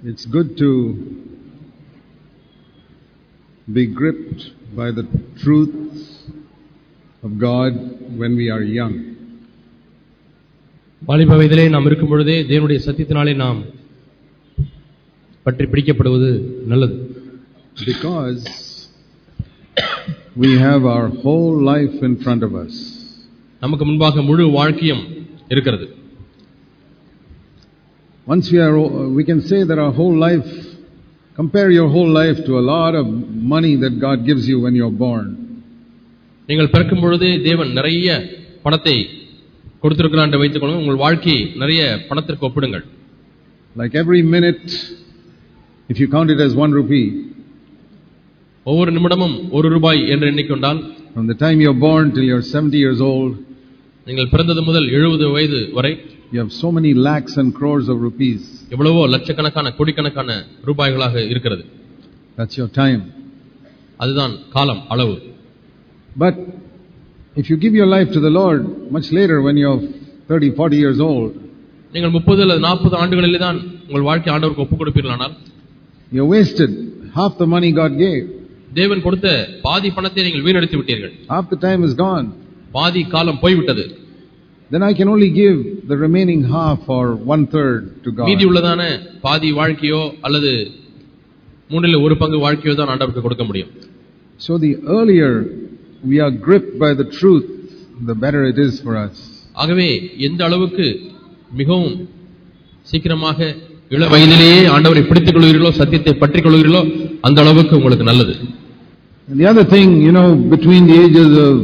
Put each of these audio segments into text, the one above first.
It's good to be gripped by the truths of God when we are young. வாலிப வயதிலே நாம் இருக்கும் பொழுதே தேவனுடைய சத்தியத்தினாலே நாம் பற்றி பிடிக்கப்படுவது நல்லது. Because we have our whole life in front of us. நமக்கு முன்பாக முழு வாழ்க்கையும் இருக்கிறது. Once we can say that our whole life, compare your whole life to a lot of money that God gives you when you're born. நீங்கள் பிறக்கும் பொழுதே தேவன் நிறைய பணத்தை கொடுத்திருக்கிறார் என்று வைத்துக் கொள்ளுங்கள். உங்கள் வாழ்க்கையை நிறைய பணத்திற்கு ஒப்பிடுங்கள். Like every minute, if you count it as 1 rupee, ஒவ்வொரு நிமிடமும் 1 ரூபாய் என்று எண்ணிக்கொண்டால், from the time you're born till you're 70 years old, நீங்கள் பிறந்தது முதல் 70 வயது வரை, you have so many lakhs and crores of rupees. எவ்வளவோ லட்சக்கணக்கான கோடிக்கணக்கான ரூபாய்களாக இருக்கிறது. That's your time. அதுதான் காலம் அளவு. But if you give your life to the Lord much later when you're 30, 40 years old, நீங்கள் 30 அல்லது 40 ஆண்டுகளிலே தான் உங்கள் வாழ்க்கை ஆண்டவருக்கு ஒப்புக் கொடுப்பீர்களானால், you wasted half the money God gave. தேவன் கொடுத்த பாதி பணத்தை நீங்கள் வீணடித்து விட்டீர்கள். Half the time is gone. பாதி காலம் போய்விட்டது. Then I can only give the remaining half or 1/3 to God. மீதி உள்ளதான பாதி வாழ்க்கையோ அல்லது 1/3 வாழ்க்கையோ தான் ஆண்டவருக்கு கொடுக்க முடியும். So the earlier we are gripped by the truth, the better it is for us. ஆகவே எந்த அளவுக்கு மிகவும் சீக்கிரமாக இள வயதிலேயே ஆண்டவரை பிடித்துக் கொள்கிறீர்களோ, சத்தியத்தை பற்றிக் கொள்கிறீர்களோ, அந்த அளவுக்கு உங்களுக்கு நல்லது. And the other thing, between the ages of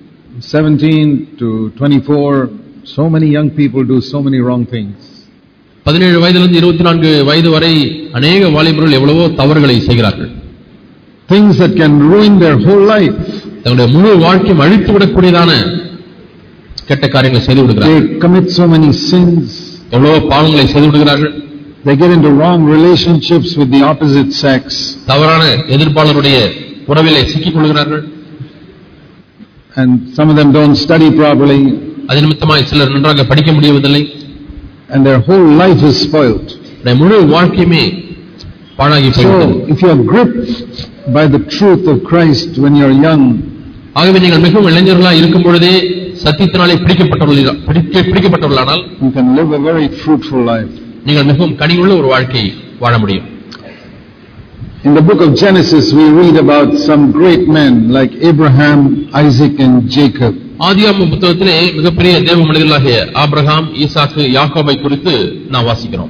17 to 24, so many young people do so many wrong things. 17 வயதிலிருந்து 24 வயது வரை अनेक வாலிபர்கள் எவ்வளவோ தவறுகளை செய்கிறார்கள். Things that can ruin their whole life. தங்களுடைய முழு வாழ்க்கையை அழித்து விடக்கூடியதான கெட்ட காரியங்களை செய்து விடுகிறார்கள். They commit so many sins. எவ்வளவோ பாவங்களை செய்து விடுகிறார்கள். They get into wrong relationships with the opposite sex. தவறான எதிர்ப்பாளருடைய உறவிலே சிக்கிக் கொள்கிறார்கள். And some of them don't study properly. அது நிமித்தமாய் சிலர் நன்றாக படிக்க முடியவில்லை. And their whole life is spoiled. முழு வாழ்க்கையுமே பாழாகி போய்விட்டது. So if you are gripped by the truth of Christ when you are young, ஆகவே நீங்கள் மிகவும் இளைஞர்களாக இருக்கும் பொழுதே சத்தியத்தினாலே பிடிக்கப்பட்டவர்களானால், you can live a very fruitful life. நீங்கள் மிகவும் கனிவுள்ள ஒரு வாழ்க்கை வாழ முடியும். In the book of Genesis we read about some great men like Abraham, Isaac and Jacob. ஆதியாகம புத்தகத்திலே மிகப்பெரிய தேவ மனிதர்களாகிய ஆபிரகாம், ஈசாக்கு, யாக்கோபை குறித்து நாம் வாசிக்கிறோம்.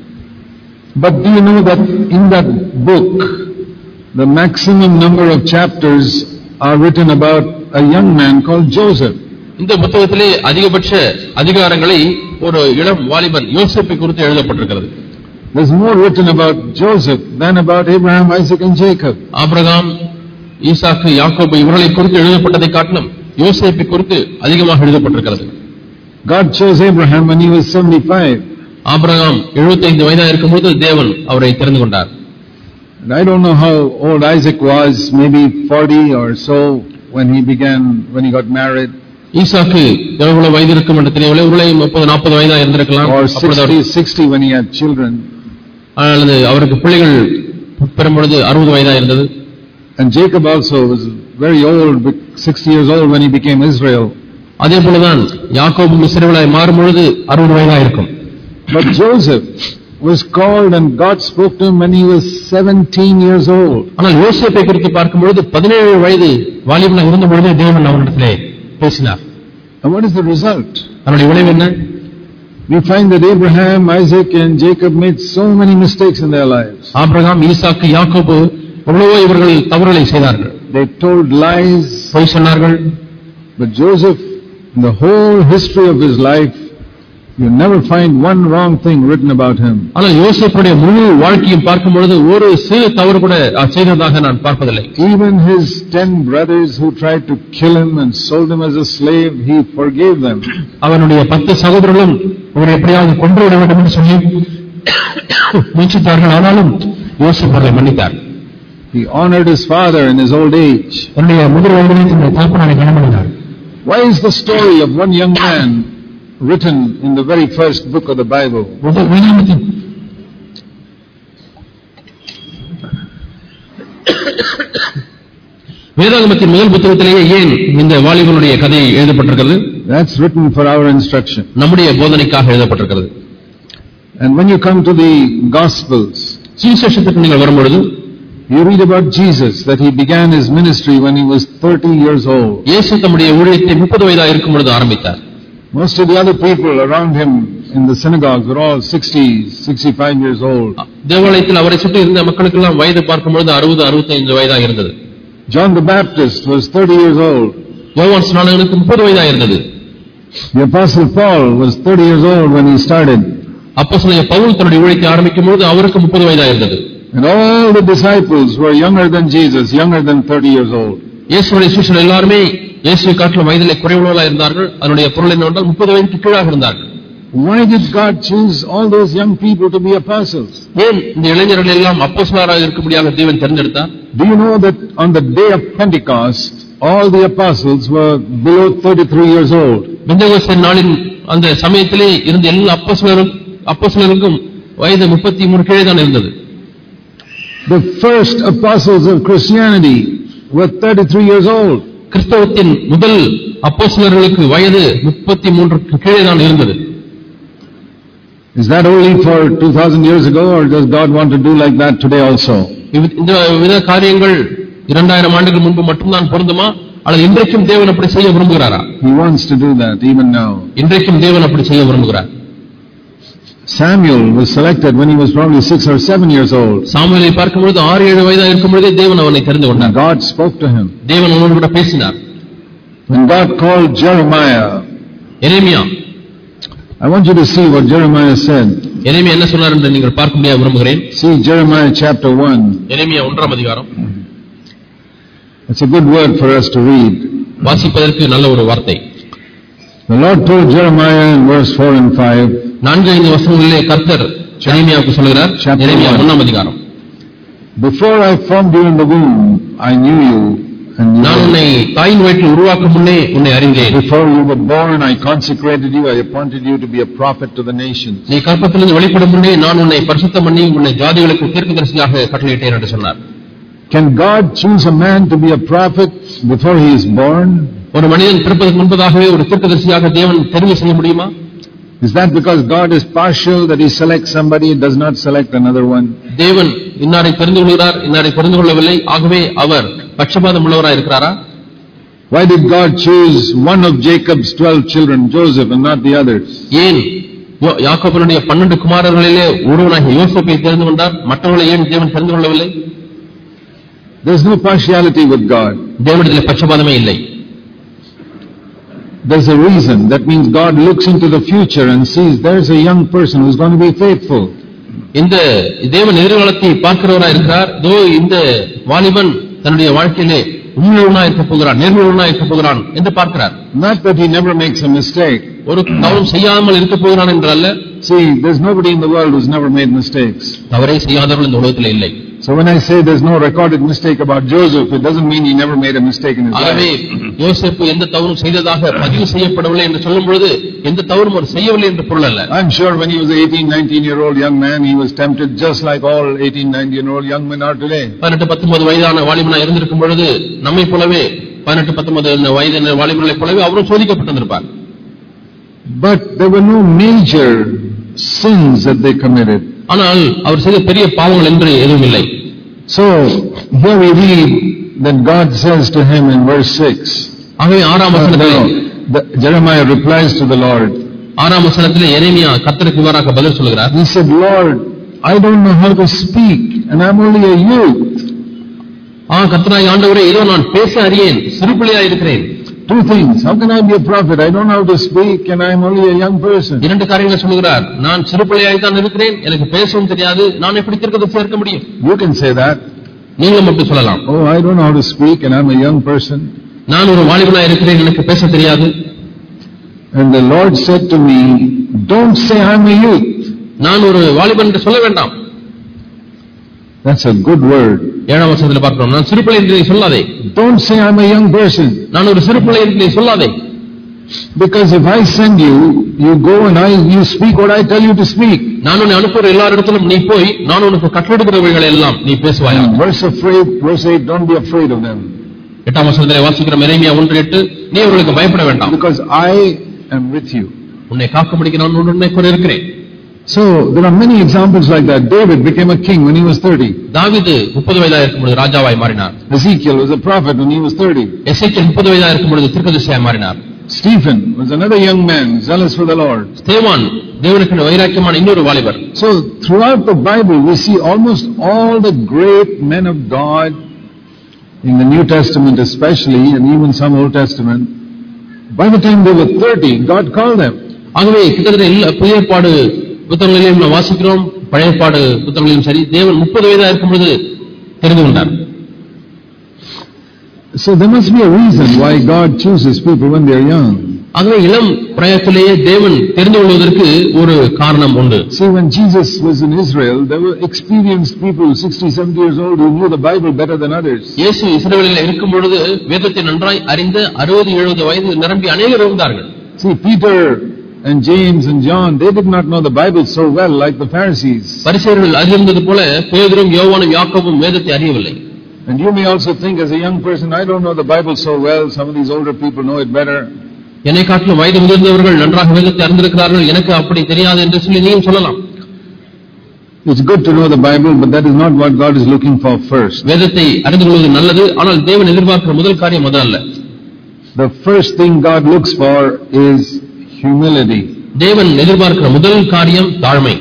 But do you know that in that book the maximum number of chapters are written about a young man called Joseph? இந்த புத்தகத்திலே அதிகபட்ச அதிகாரங்களை ஒரு இளம் வாலிபன் யோசேப்பை குறித்து எழுதப்பட்டிருக்கிறது. There's more written about Joseph than about Abraham, Isaac and Jacob. ஆபிரகாம், ஈசாக்கு, யாக்கோபு இவர்களை குறித்து எழுதப்பட்டதை காட்டிலும் யோசேப்பை குறித்து அதிகமாக எழுதப்பட்டிருக்கிறது. God chose Abraham when he was 75. ஆபிரகாம் 75 வயதாக இருக்கும்போது தேவன் அவரை தெரிந்து கொண்டார். And I don't know how old Isaac was, maybe 40 or so when he got married. ஈசாக்கு எவ்வளவு வயது இருக்கும் என்று தெரியவில்லை. ஒருவேளை 30-40 வயதாக இருந்திருக்கலாம். Or 60 when he had children. அல்லது அவருக்கு பிள்ளைகள் பெறும்பொழுது 60 வயதாக இருந்தது. And Jacob also was very old, 60 years old when he became Israel. அதே போலதான் யாக்கோபு இஸ்ரவேலாய் மாறும் பொழுது 60 வயதாக இருக்கும். But Joseph was called and God spoke to him when he was 17 years old. ஆனால் யோசேப்பை குறித்து பார்க்கும் பொழுது 17 வயது வாலிபனாக இருந்த பொழுதே தேவன் அவரிடத்திலே பேசினார். And what is the result? அவருடைய விளைவு என்ன? We find that Abraham, Isaac and Jacob made so many mistakes in their lives. ஆபிரகாம், ஈசாக்கு, யாக்கோபு எவ்வளவோ இவர்கள் தவறுகளை செய்தார்கள். They told lies. பொய் சொன்னார்கள். But Joseph, in the whole history of his life, you never find one wrong thing written about him. ஆனால் யோசேப்புடைய முழு வாழ்க்கையும் பார்க்கும் பொழுது ஒரு சிறு தவறு கூட செய்ததாக நான் பார்ப்பதில்லை. Even his 10 brothers who tried to kill him and sold him as a slave, he forgave them. அவனுடைய 10 சகோதரர்களும் அவரை எப்படியாவது கொன்று விட வேண்டும் என்று சொல்லி முயற்சித்தார்கள். ஆனாலும் யோசேப்பு அவரை மன்னித்தார். He honored his father in his old age. அவருடைய முதிர் வயதிலே தன்னுடைய தகப்பனாரை கனமணினார். Why is the story of one young man written in the very first book of the Bible? வேதாகமத்தின் முதல் புத்தகத்திலேயே ஏன் இந்த வாலிபனுடைய கதை எழுதப்பட்டிருக்கிறது? That's written for our instruction. நம்முடைய போதனைக்காக எழுதப்பட்டிருக்கிறது. And when you come to the Gospels, சுவிசேஷத்துக்கு நீங்கள் வரும்பொழுது you read about Jesus, that he began his ministry when he was 30 years old. இயேசு தம்முடைய ஊழியத்தை 30 வயதாக இருக்கும் பொழுது ஆரம்பித்தார். Most of the other people around him in the synagogues were all 60, 65 years old. தேவாலயத்தில் அவரை சுற்றி இருந்த மக்களுக்கெல்லாம் வயது பார்க்கும் பொழுது 60, 65 வயதாக இருந்தது. John the Baptist was 30 years old. யோவான் ஸ்நானகனுக்கு 30 வயதாக இருந்தது. The Apostle Paul was 30 years old when he started. அப்போஸ்தலனாகிய பவுல் தன்னுடைய ஊழியத்தை ஆரம்பிக்கும் பொழுது அவருக்கு 30 வயதாக இருந்தது. And all the disciples were younger than Jesus, younger than 30 years old. இயேசுவுடைய சீஷர்கள் எல்லாரும் இயேசுவை காட்டிலும் வயதிலே குறைவுள்ளவர்களாக இருந்தார்கள். அதனுடைய பொருள் என்னவென்றால் 30 வயதுக்கு கீழாக இருந்தார்கள். Why did God choose all those young people to be apostles? ஏன் இந்த இளைஞர்கள் எல்லாம் அப்போஸ்தலராக இருக்கும்படியாக தேவன் தேர்ந்தெடுத்தார்? Do you know that on the day of Pentecost, all the apostles were below 33 years old? பெந்தெகோஸ்தே நாளின் அந்த சமயத்திலே இருந்த எல்லா அப்போஸ்தலருக்கும் வயது 33 கீழே தான் இருந்தது. The first apostles of Christianity were 33 years old. கிறிஸ்தவத்தின் முதல் அப்போஸ்தலர்களுக்கு வயது 33 கீழே தான் இருந்தது. Is that only for 2000 years ago, or does God want to do like that today also? இந்த வித காரியங்கள் 2000 ஆண்டுகள் முன்பு மட்டும்தான் பொருந்துமா அல்லது இன்றைக்கும் தேவன் அப்படி செய்ய விரும்புகிறாரா? He wants to do that even now. இன்றைக்கும் தேவன் அப்படி செய்ய விரும்புகிறார். Samuel was selected when he was probably 6 or 7 years old. சாமுவேலை பார்க்கும்போது 6-7 வயதாக இருக்கும் பொழுதே தேவன் அவனை தெரிந்து கொண்டார். God spoke to him. தேவன் அவனோடு கூட பேசினார். When God called Jeremiah, Jeremiah, I want you to see what Jeremiah said. எரேமியா என்ன சொன்னார் என்று நீங்கள் பார்க்கும்படியாக விரும்புகிறேன். See Jeremiah chapter 1. எரேமியா 1ஆம் அதிகாரம். It's a good word for us to read. வாசிப்பதற்கு நல்ல ஒரு வார்த்தை. The Lord told Jeremiah in verse 4 and 5. 4-5 வசனங்களிலே கர்த்தர் எரேமியாவுக்கு சொல்கிறார். எரேமியா 1ஆம் அதிகாரம். Before I formed you in the womb, I knew you. நான் உன்னை தாயின் வயிற்றில் உருவாக்கும் முன்னே உன்னை அறிந்தேன். Before you were born, I consecrated you. I appointed you to be a prophet to the nations. நீ கர்ப்பத்திலிருந்து வெளிப்படும் முன்னே நான் உன்னை பரிசுத்தம் பண்ணி உன்னை ஜாதிகளுக்கு தீர்க்கதரிசியாக கட்டளையிட்டேன் என்று சொன்னார். Can God choose a man to be a prophet before he is born? ஒரு மனிதன் பிறப்பதற்கு முன்பதாகவே ஒரு தீர்க்கதரிசியாக தேவன் தெரிவு செய்ய முடியுமா? Is that because God is partial that he selects somebody and does not select another one? தேவன் இன்னாரை தெரிந்து கொள்கிறார், இன்னாரை தெரிந்து கொள்ளவில்லை, ஆகவே அவர் பட்சபாதம் உள்ளவராக இருக்கிறாரா? Why did God choose one of Jacob's 12 children, Joseph, and not the others? ஏன் யாக்கோபுடைய 12 குமாரர்களிலே ஒருவனாகிய யோசேப்பை தெரிந்து கொண்டார், மற்றவர்களை ஏன் தேவன் தெரிந்து கொள்ளவில்லை? There is no partiality with God. தேவனிடத்தில் பட்சபாதமே இல்லை. There's a reason. That means God looks into the future and sees there's a young person who's going to be faithful. இந்த தேவன் எதிர்காலத்தை பார்க்கிறவராக இருக்கிறார். இதோ இந்த வாலிபன் தன்னுடைய வாழ்க்கையிலே உண்மையுள்ளவனாக இருக்க போகிறான், நேர்மையுள்ளவனாக இருக்க போகிறான் என்று பார்க்கிறார். Not that he never makes a mistake. ஒரு தவறும் செய்யாமல் இருக்க போகிறான் என்றல்ல. See, there's nobody in the world who's never made mistakes. தவறை செய்யாதவர்கள் இந்த உலகத்தில் இல்லை. So when I say there's no recorded mistake about Joseph, it doesn't mean he never made a mistake in his life. ஆகவே யோசேப்பு எந்த தவறும் செய்ததாக பதிவு செய்யப்படவில்லை என்று சொல்லும் பொழுது எந்த தவறும் அவர் செய்யவில்லை என்று பொருள் அல்ல. I'm sure when he was an 18-19-year-old young man, he was tempted just like all 18-19-year-old young men are today. 18-19 வயதான வாலிபனாக இருந்திருக்கும் பொழுது நம்மை போலவே 18-19 வயதான வாலிபர்களைப் போலவே அவரும் சோதிக்கப்பட்டிருப்பார். But there were no major sins that they committed. ஆனால் அவர் செய்த பெரிய பாவங்கள் என்று எதுவும் இல்லை. So here we read that God says to him in verse 6. ஆகவே 6ஆம் வசனத்திலே Jeremiah replies to the Lord. 6ஆம் வசனத்திலே எரேமியா கர்த்தருக்கு இவ்வாறாக பதில் சொல்கிறார். He said, Lord, I don't know how to speak and I'm only a youth. கர்த்தராகிய ஆண்டவரே, இதோ நான் பேச அறியேன், சிறுபிள்ளையாய் இருக்கிறேன். Two things. How can I be a prophet? I don't know how to speak and I am only a young person. இரண்டு காரியங்களை சொல்கிறார். நான் சிறுபிள்ளையாய் தான் இருக்கிறேன், எனக்கு பேசவும் தெரியாது, நான் எப்படி தீர்க்கதரிசியாக இருக்க முடியும்? You can say that. நீங்களும் அப்படி சொல்லலாம். Oh, I don't know how to speak and I'm a young person. நான் ஒரு வாலிபனாய் இருக்கிறேன், எனக்கு பேச தெரியாது. And the Lord said to me, don't say I'm a youth. நான் ஒரு வாலிபன் என்று சொல்ல வேண்டாம். That's a good word. 7ஆம் வசனத்தில் பார்க்கிறோம். நான் சிறுபிள்ளை என்று சொல்லாதே. Don't say I'm a young person. நான் ஒரு சிறுபிள்ளை என்று சொல்லாதே. Because if I send you, you go and you speak what I tell you to speak. நான் உன்னை அனுப்புற எல்லா இடத்திலும் நீ போய் நான் உனக்கு கட்டளையிடுகிறவைகளை எல்லாம் நீ பேசுவாயா. Verse 8, don't be afraid of them. 8ஆம் வசனத்திலே வாசிக்கிறோம் எரேமியா 1:8, நீ அவர்களுக்கு பயப்பட வேண்டாம். Because I am with you. உன்னை காக்கும்படிக்கு நான் உன்னுடனே கூட இருக்கிறேன். So there are many examples like that. David became a king when he was 30. தாவீது 30 வயதாக இருக்கும்போது ராஜாவாய் மாறினார். Ezekiel was a prophet when he was 30. எசேக்கியேல் 30 வயதாக இருக்கும்போது தீர்க்கதரிசியாய் மாறினார். Stephen was another young man zealous for the Lord. ஸ்தேவான் தேவனுக்கு வைராக்கியமான இன்னொரு வாலிபர். So throughout the Bible we see almost all the great men of God in the New Testament especially, and even some Old Testament. By the time they were 30, God called them. ஆகவே கிட்டத்தட்ட எல்லா புதிய ஏற்பாடு புத்தகங்களிலும் நாம் வாசிக்கிறோம், பழைய ஏற்பாடு புத்தகங்களிலும் சரி, தேவன் 30 வயதாக இருக்கும்போது தெரிந்து கொண்டார். So there must be a reason why God chooses people when they are young. ஆகவே இளம் பிராயத்திலேயே தேவன் தெரிந்து கொள்வதற்கு ஒரு காரணம் உண்டு. See, when Jesus was in Israel, there were experienced people 60, 70 years old who knew the Bible better than others. இயேசு இஸ்ரவேலில் இருக்கும் பொழுது வேதத்தை நன்றாய் அறிந்த 60, 70 வயது நிரம்பி அநேகர் இருந்தார்கள். See, Peter and James and John, they did not know the Bible so well like the Pharisees. பரிசேயர்கள் அறிந்தது போல பேதுரும் யோவானும் யாக்கோபும் வேதத்தை அறியவில்லை. And you may also think as a young person, I don't know the Bible so well, some of these older people know it better. என்னை காட்டிலும் வயது முதிர்ந்தவர்கள் நன்றாக வேதத்தை அறிந்திருக்கிறார்கள், எனக்கு அப்படி தெரியாது என்று சொல்லி நீயும் சொல்லலாம். It's good to know the Bible, but that is not what God is looking for first. வேதத்தை அறிந்து கொள்வது நல்லது, ஆனால் தேவன் எதிர்பார்க்கிற முதல் காரியம் அது அல்ல. The first thing God looks for is humility. தேவன் எதிர்பார்க்கிற முதல் காரியம் தாழ்மை.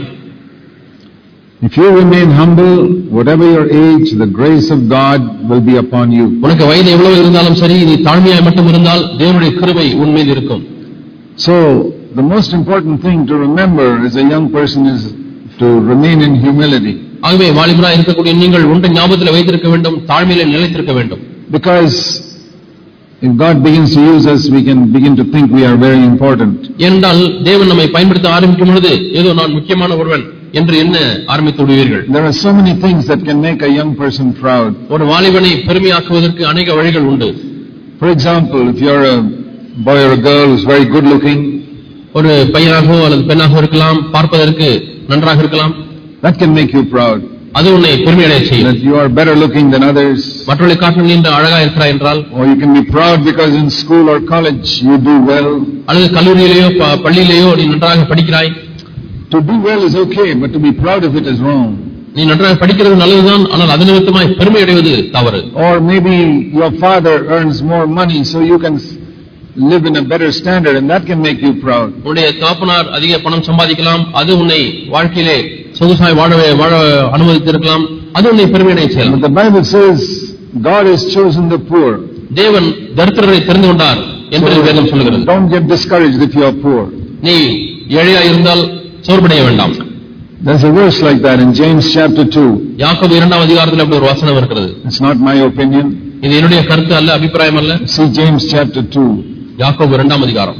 If you remain humble, whatever your age, the grace of God will be upon you. உனக்கு வயது எவ்வளவு இருந்தாலும் சரி, நீ தாழ்மையாய் மட்டும் இருந்தால் தேவனுடைய கிருபை உன் மீது இருக்கும். So the most important thing to remember as a young person is to remain in humility. ஆகவே வாலிபராய் இருக்கக்கூடிய நீங்கள் ஒன்றை ஞாபகத்தில் வைத்திருக்க வேண்டும், தாழ்மையிலே நிலைத்திருக்க வேண்டும். Because if God begins to use us, we can begin to think we are very important. ஏனென்றால் தேவன் நம்மை பயன்படுத்த ஆரம்பிக்கும் பொழுது ஏதோ நான் முக்கியமான ஒருவன் என்று என்ன ஆரம்பித்து விடுவீர்கள். There are so many things that can make a young person proud. ஒரு வாலிபனை பெருமையாக்குவதற்கு अनेक வழிகள் உண்டு. For example, if you're a boy or a girl who's very good looking, ஒரு பையனாகவோ அல்லது பெண்ணாகவோ இருக்கலாம், பார்ப்பதற்கு நன்றாக இருக்கலாம், that can make you proud. அது உன்னை பெருமையடைய செய்யும். That you are better looking than others. மற்றவர்களை காட்டிலும் நீ அழகா இருக்கிறாய் என்றால், or you can be proud because in school or college you do well. அல்லது கல்லூரியிலேயோ பள்ளியிலேயோ நீ நன்றாக படிக்கிறாய். To do well is okay, but to be proud of it is wrong. நீ நன்றாக படிக்கிறது நல்லதுதான், ஆனால் அது நிமித்தமாய் பெருமை அடைவது தவறு. Or maybe your father earns more money so you can live in a better standard and that can make you proud. உன்னுடைய தகப்பனார் அதிக பணம் சம்பாதிக்கலாம், அது உன்னை வாழ்க்கையிலே சொகுசாய் வாழ அனுமதித்திருக்கலாம், அது உன்னை பெருமையடைய செய்யலாம். But the Bible says God has chosen the poor. தேவன் தரித்திரரை தெரிந்து கொண்டார் என்று வேதம் சொல்கிறது. Don't get discouraged if you are poor. நீ ஏழையா இருந்தால் சோர்வடைய வேண்டாம். There's a verse like that in James chapter 2. யாக்கோபு 2ஆம் அதிகாரத்தில் அப்படி ஒரு வசனம் இருக்கிறது. It's not my opinion. இது என்னுடைய கருத்து அல்ல, அபிப்பிராயம் அல்ல. See James chapter 2. யாக்கோபு 2ஆம் அதிகாரம்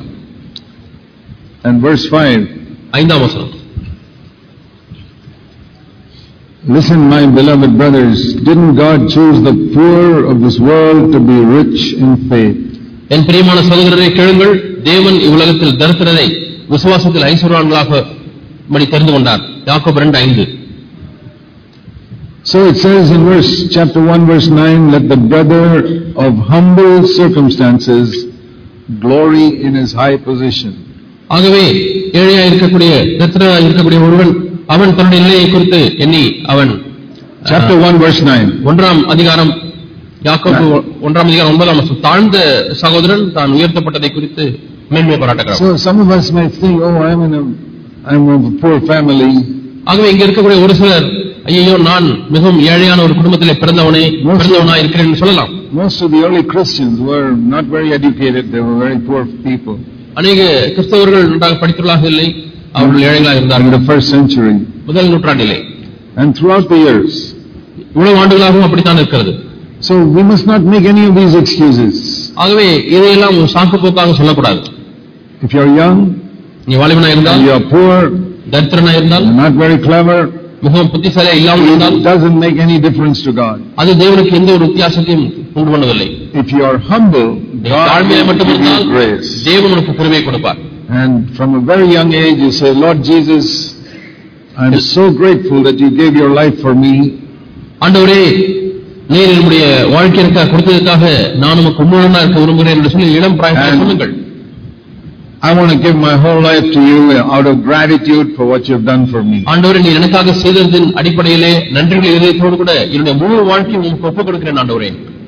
and verse 5. 5ஆம் வசனம். Listen, my beloved brothers, didn't God choose the poor of this world to be rich in faith? என் பிரியமான சகோதரரே கேளுங்கள், தேவன் இவ்வுலகத்தில் தரித்திரரை விசுவாசத்தில் ஐஸ்வர்யவான்களாக தெரிந்து கொண்டார். யாக்கோபு 2:5. So it says in chapter 1 verse 9, let the brother of humble circumstances glory in his high position. ஆகவே ஏழையா இருக்கக்கூடிய தரித்திரா இருக்கக்கூடிய ஒருவன் அவன் தன்னுடைய நிலையை குறித்து எண்ணி அவன் chapter 1 verse 9 1ஆம் அதிகாரம் யாக்கோபு 1ஆம் அதிகாரம் 9ஆம் வசனம், தாழ்ந்த சகோதரன் தான் உயர்த்தப்பட்டதை குறித்து மேன்மை பாராட்டுகிறார். So some of us might think, oh, I'm of a poor family. ஆகவே இங்க இருக்கக்கூடிய ஒரு சிலர், ஐயோ நான் மிகவும் ஏழையான ஒரு குடும்பத்திலே பிறந்தவனா இருக்கிறேன் என்று சொல்லலாம். Most of the early Christians were not very educated, they were very poor people. அநேக கிறிஸ்தவர்கள் நன்றாக படித்தவர்களாக இல்லை, அவர்கள் ஏழைகளாக இருந்தார்கள். In the first century, முதல் நூற்றாண்டிலே, and throughout the years, இவ்வளவு ஆண்டுகளாகவும் அப்படித்தான் இருக்கிறது. So we must not make any of these excuses. ஆகவே இதையெல்லாம் சாக்கு போக்காக சொல்லக்கூடாது. If you are young, நீ வாலிபனா இருந்தால், you are poor, தரித்திரனா இருந்தால், not very clever, மிகவும் புத்திசாலியா இல்லாமல் இருந்தால், it doesn't make any difference to God. அது தேவனுக்கு எந்த ஒரு வித்தியாசத்தையும் உண்டு பண்ணவில்லை. If you are humble, தாழ்மையை மட்டும் இருந்தால் தேவன் உங்களுக்கு கிருபை கொடுப்பார். And from a very young age you say, Lord Jesus, I am so grateful that you gave your life for me. ஆண்டவரே, நீர் என்னுடைய வாழ்க்கையை கொடுத்ததற்காக நான் உமக்கு உண்மையாக இருக்க விரும்புகிறேன் என்று சொல்லி இளம் பிராயத்தில் சொல்லுங்கள். I want to give my whole life to you out of gratitude for what you have done for me. ஆண்டவரே, நீர் எனக்காக செய்ததின் அடிப்படையிலே நன்றிகளை இதயத்தோடு கூட என்னுடைய முழு வாழ்க்கையை உங்களுக்கு ஒப்புக் கொடுக்கிறேன் ஆண்டவரே.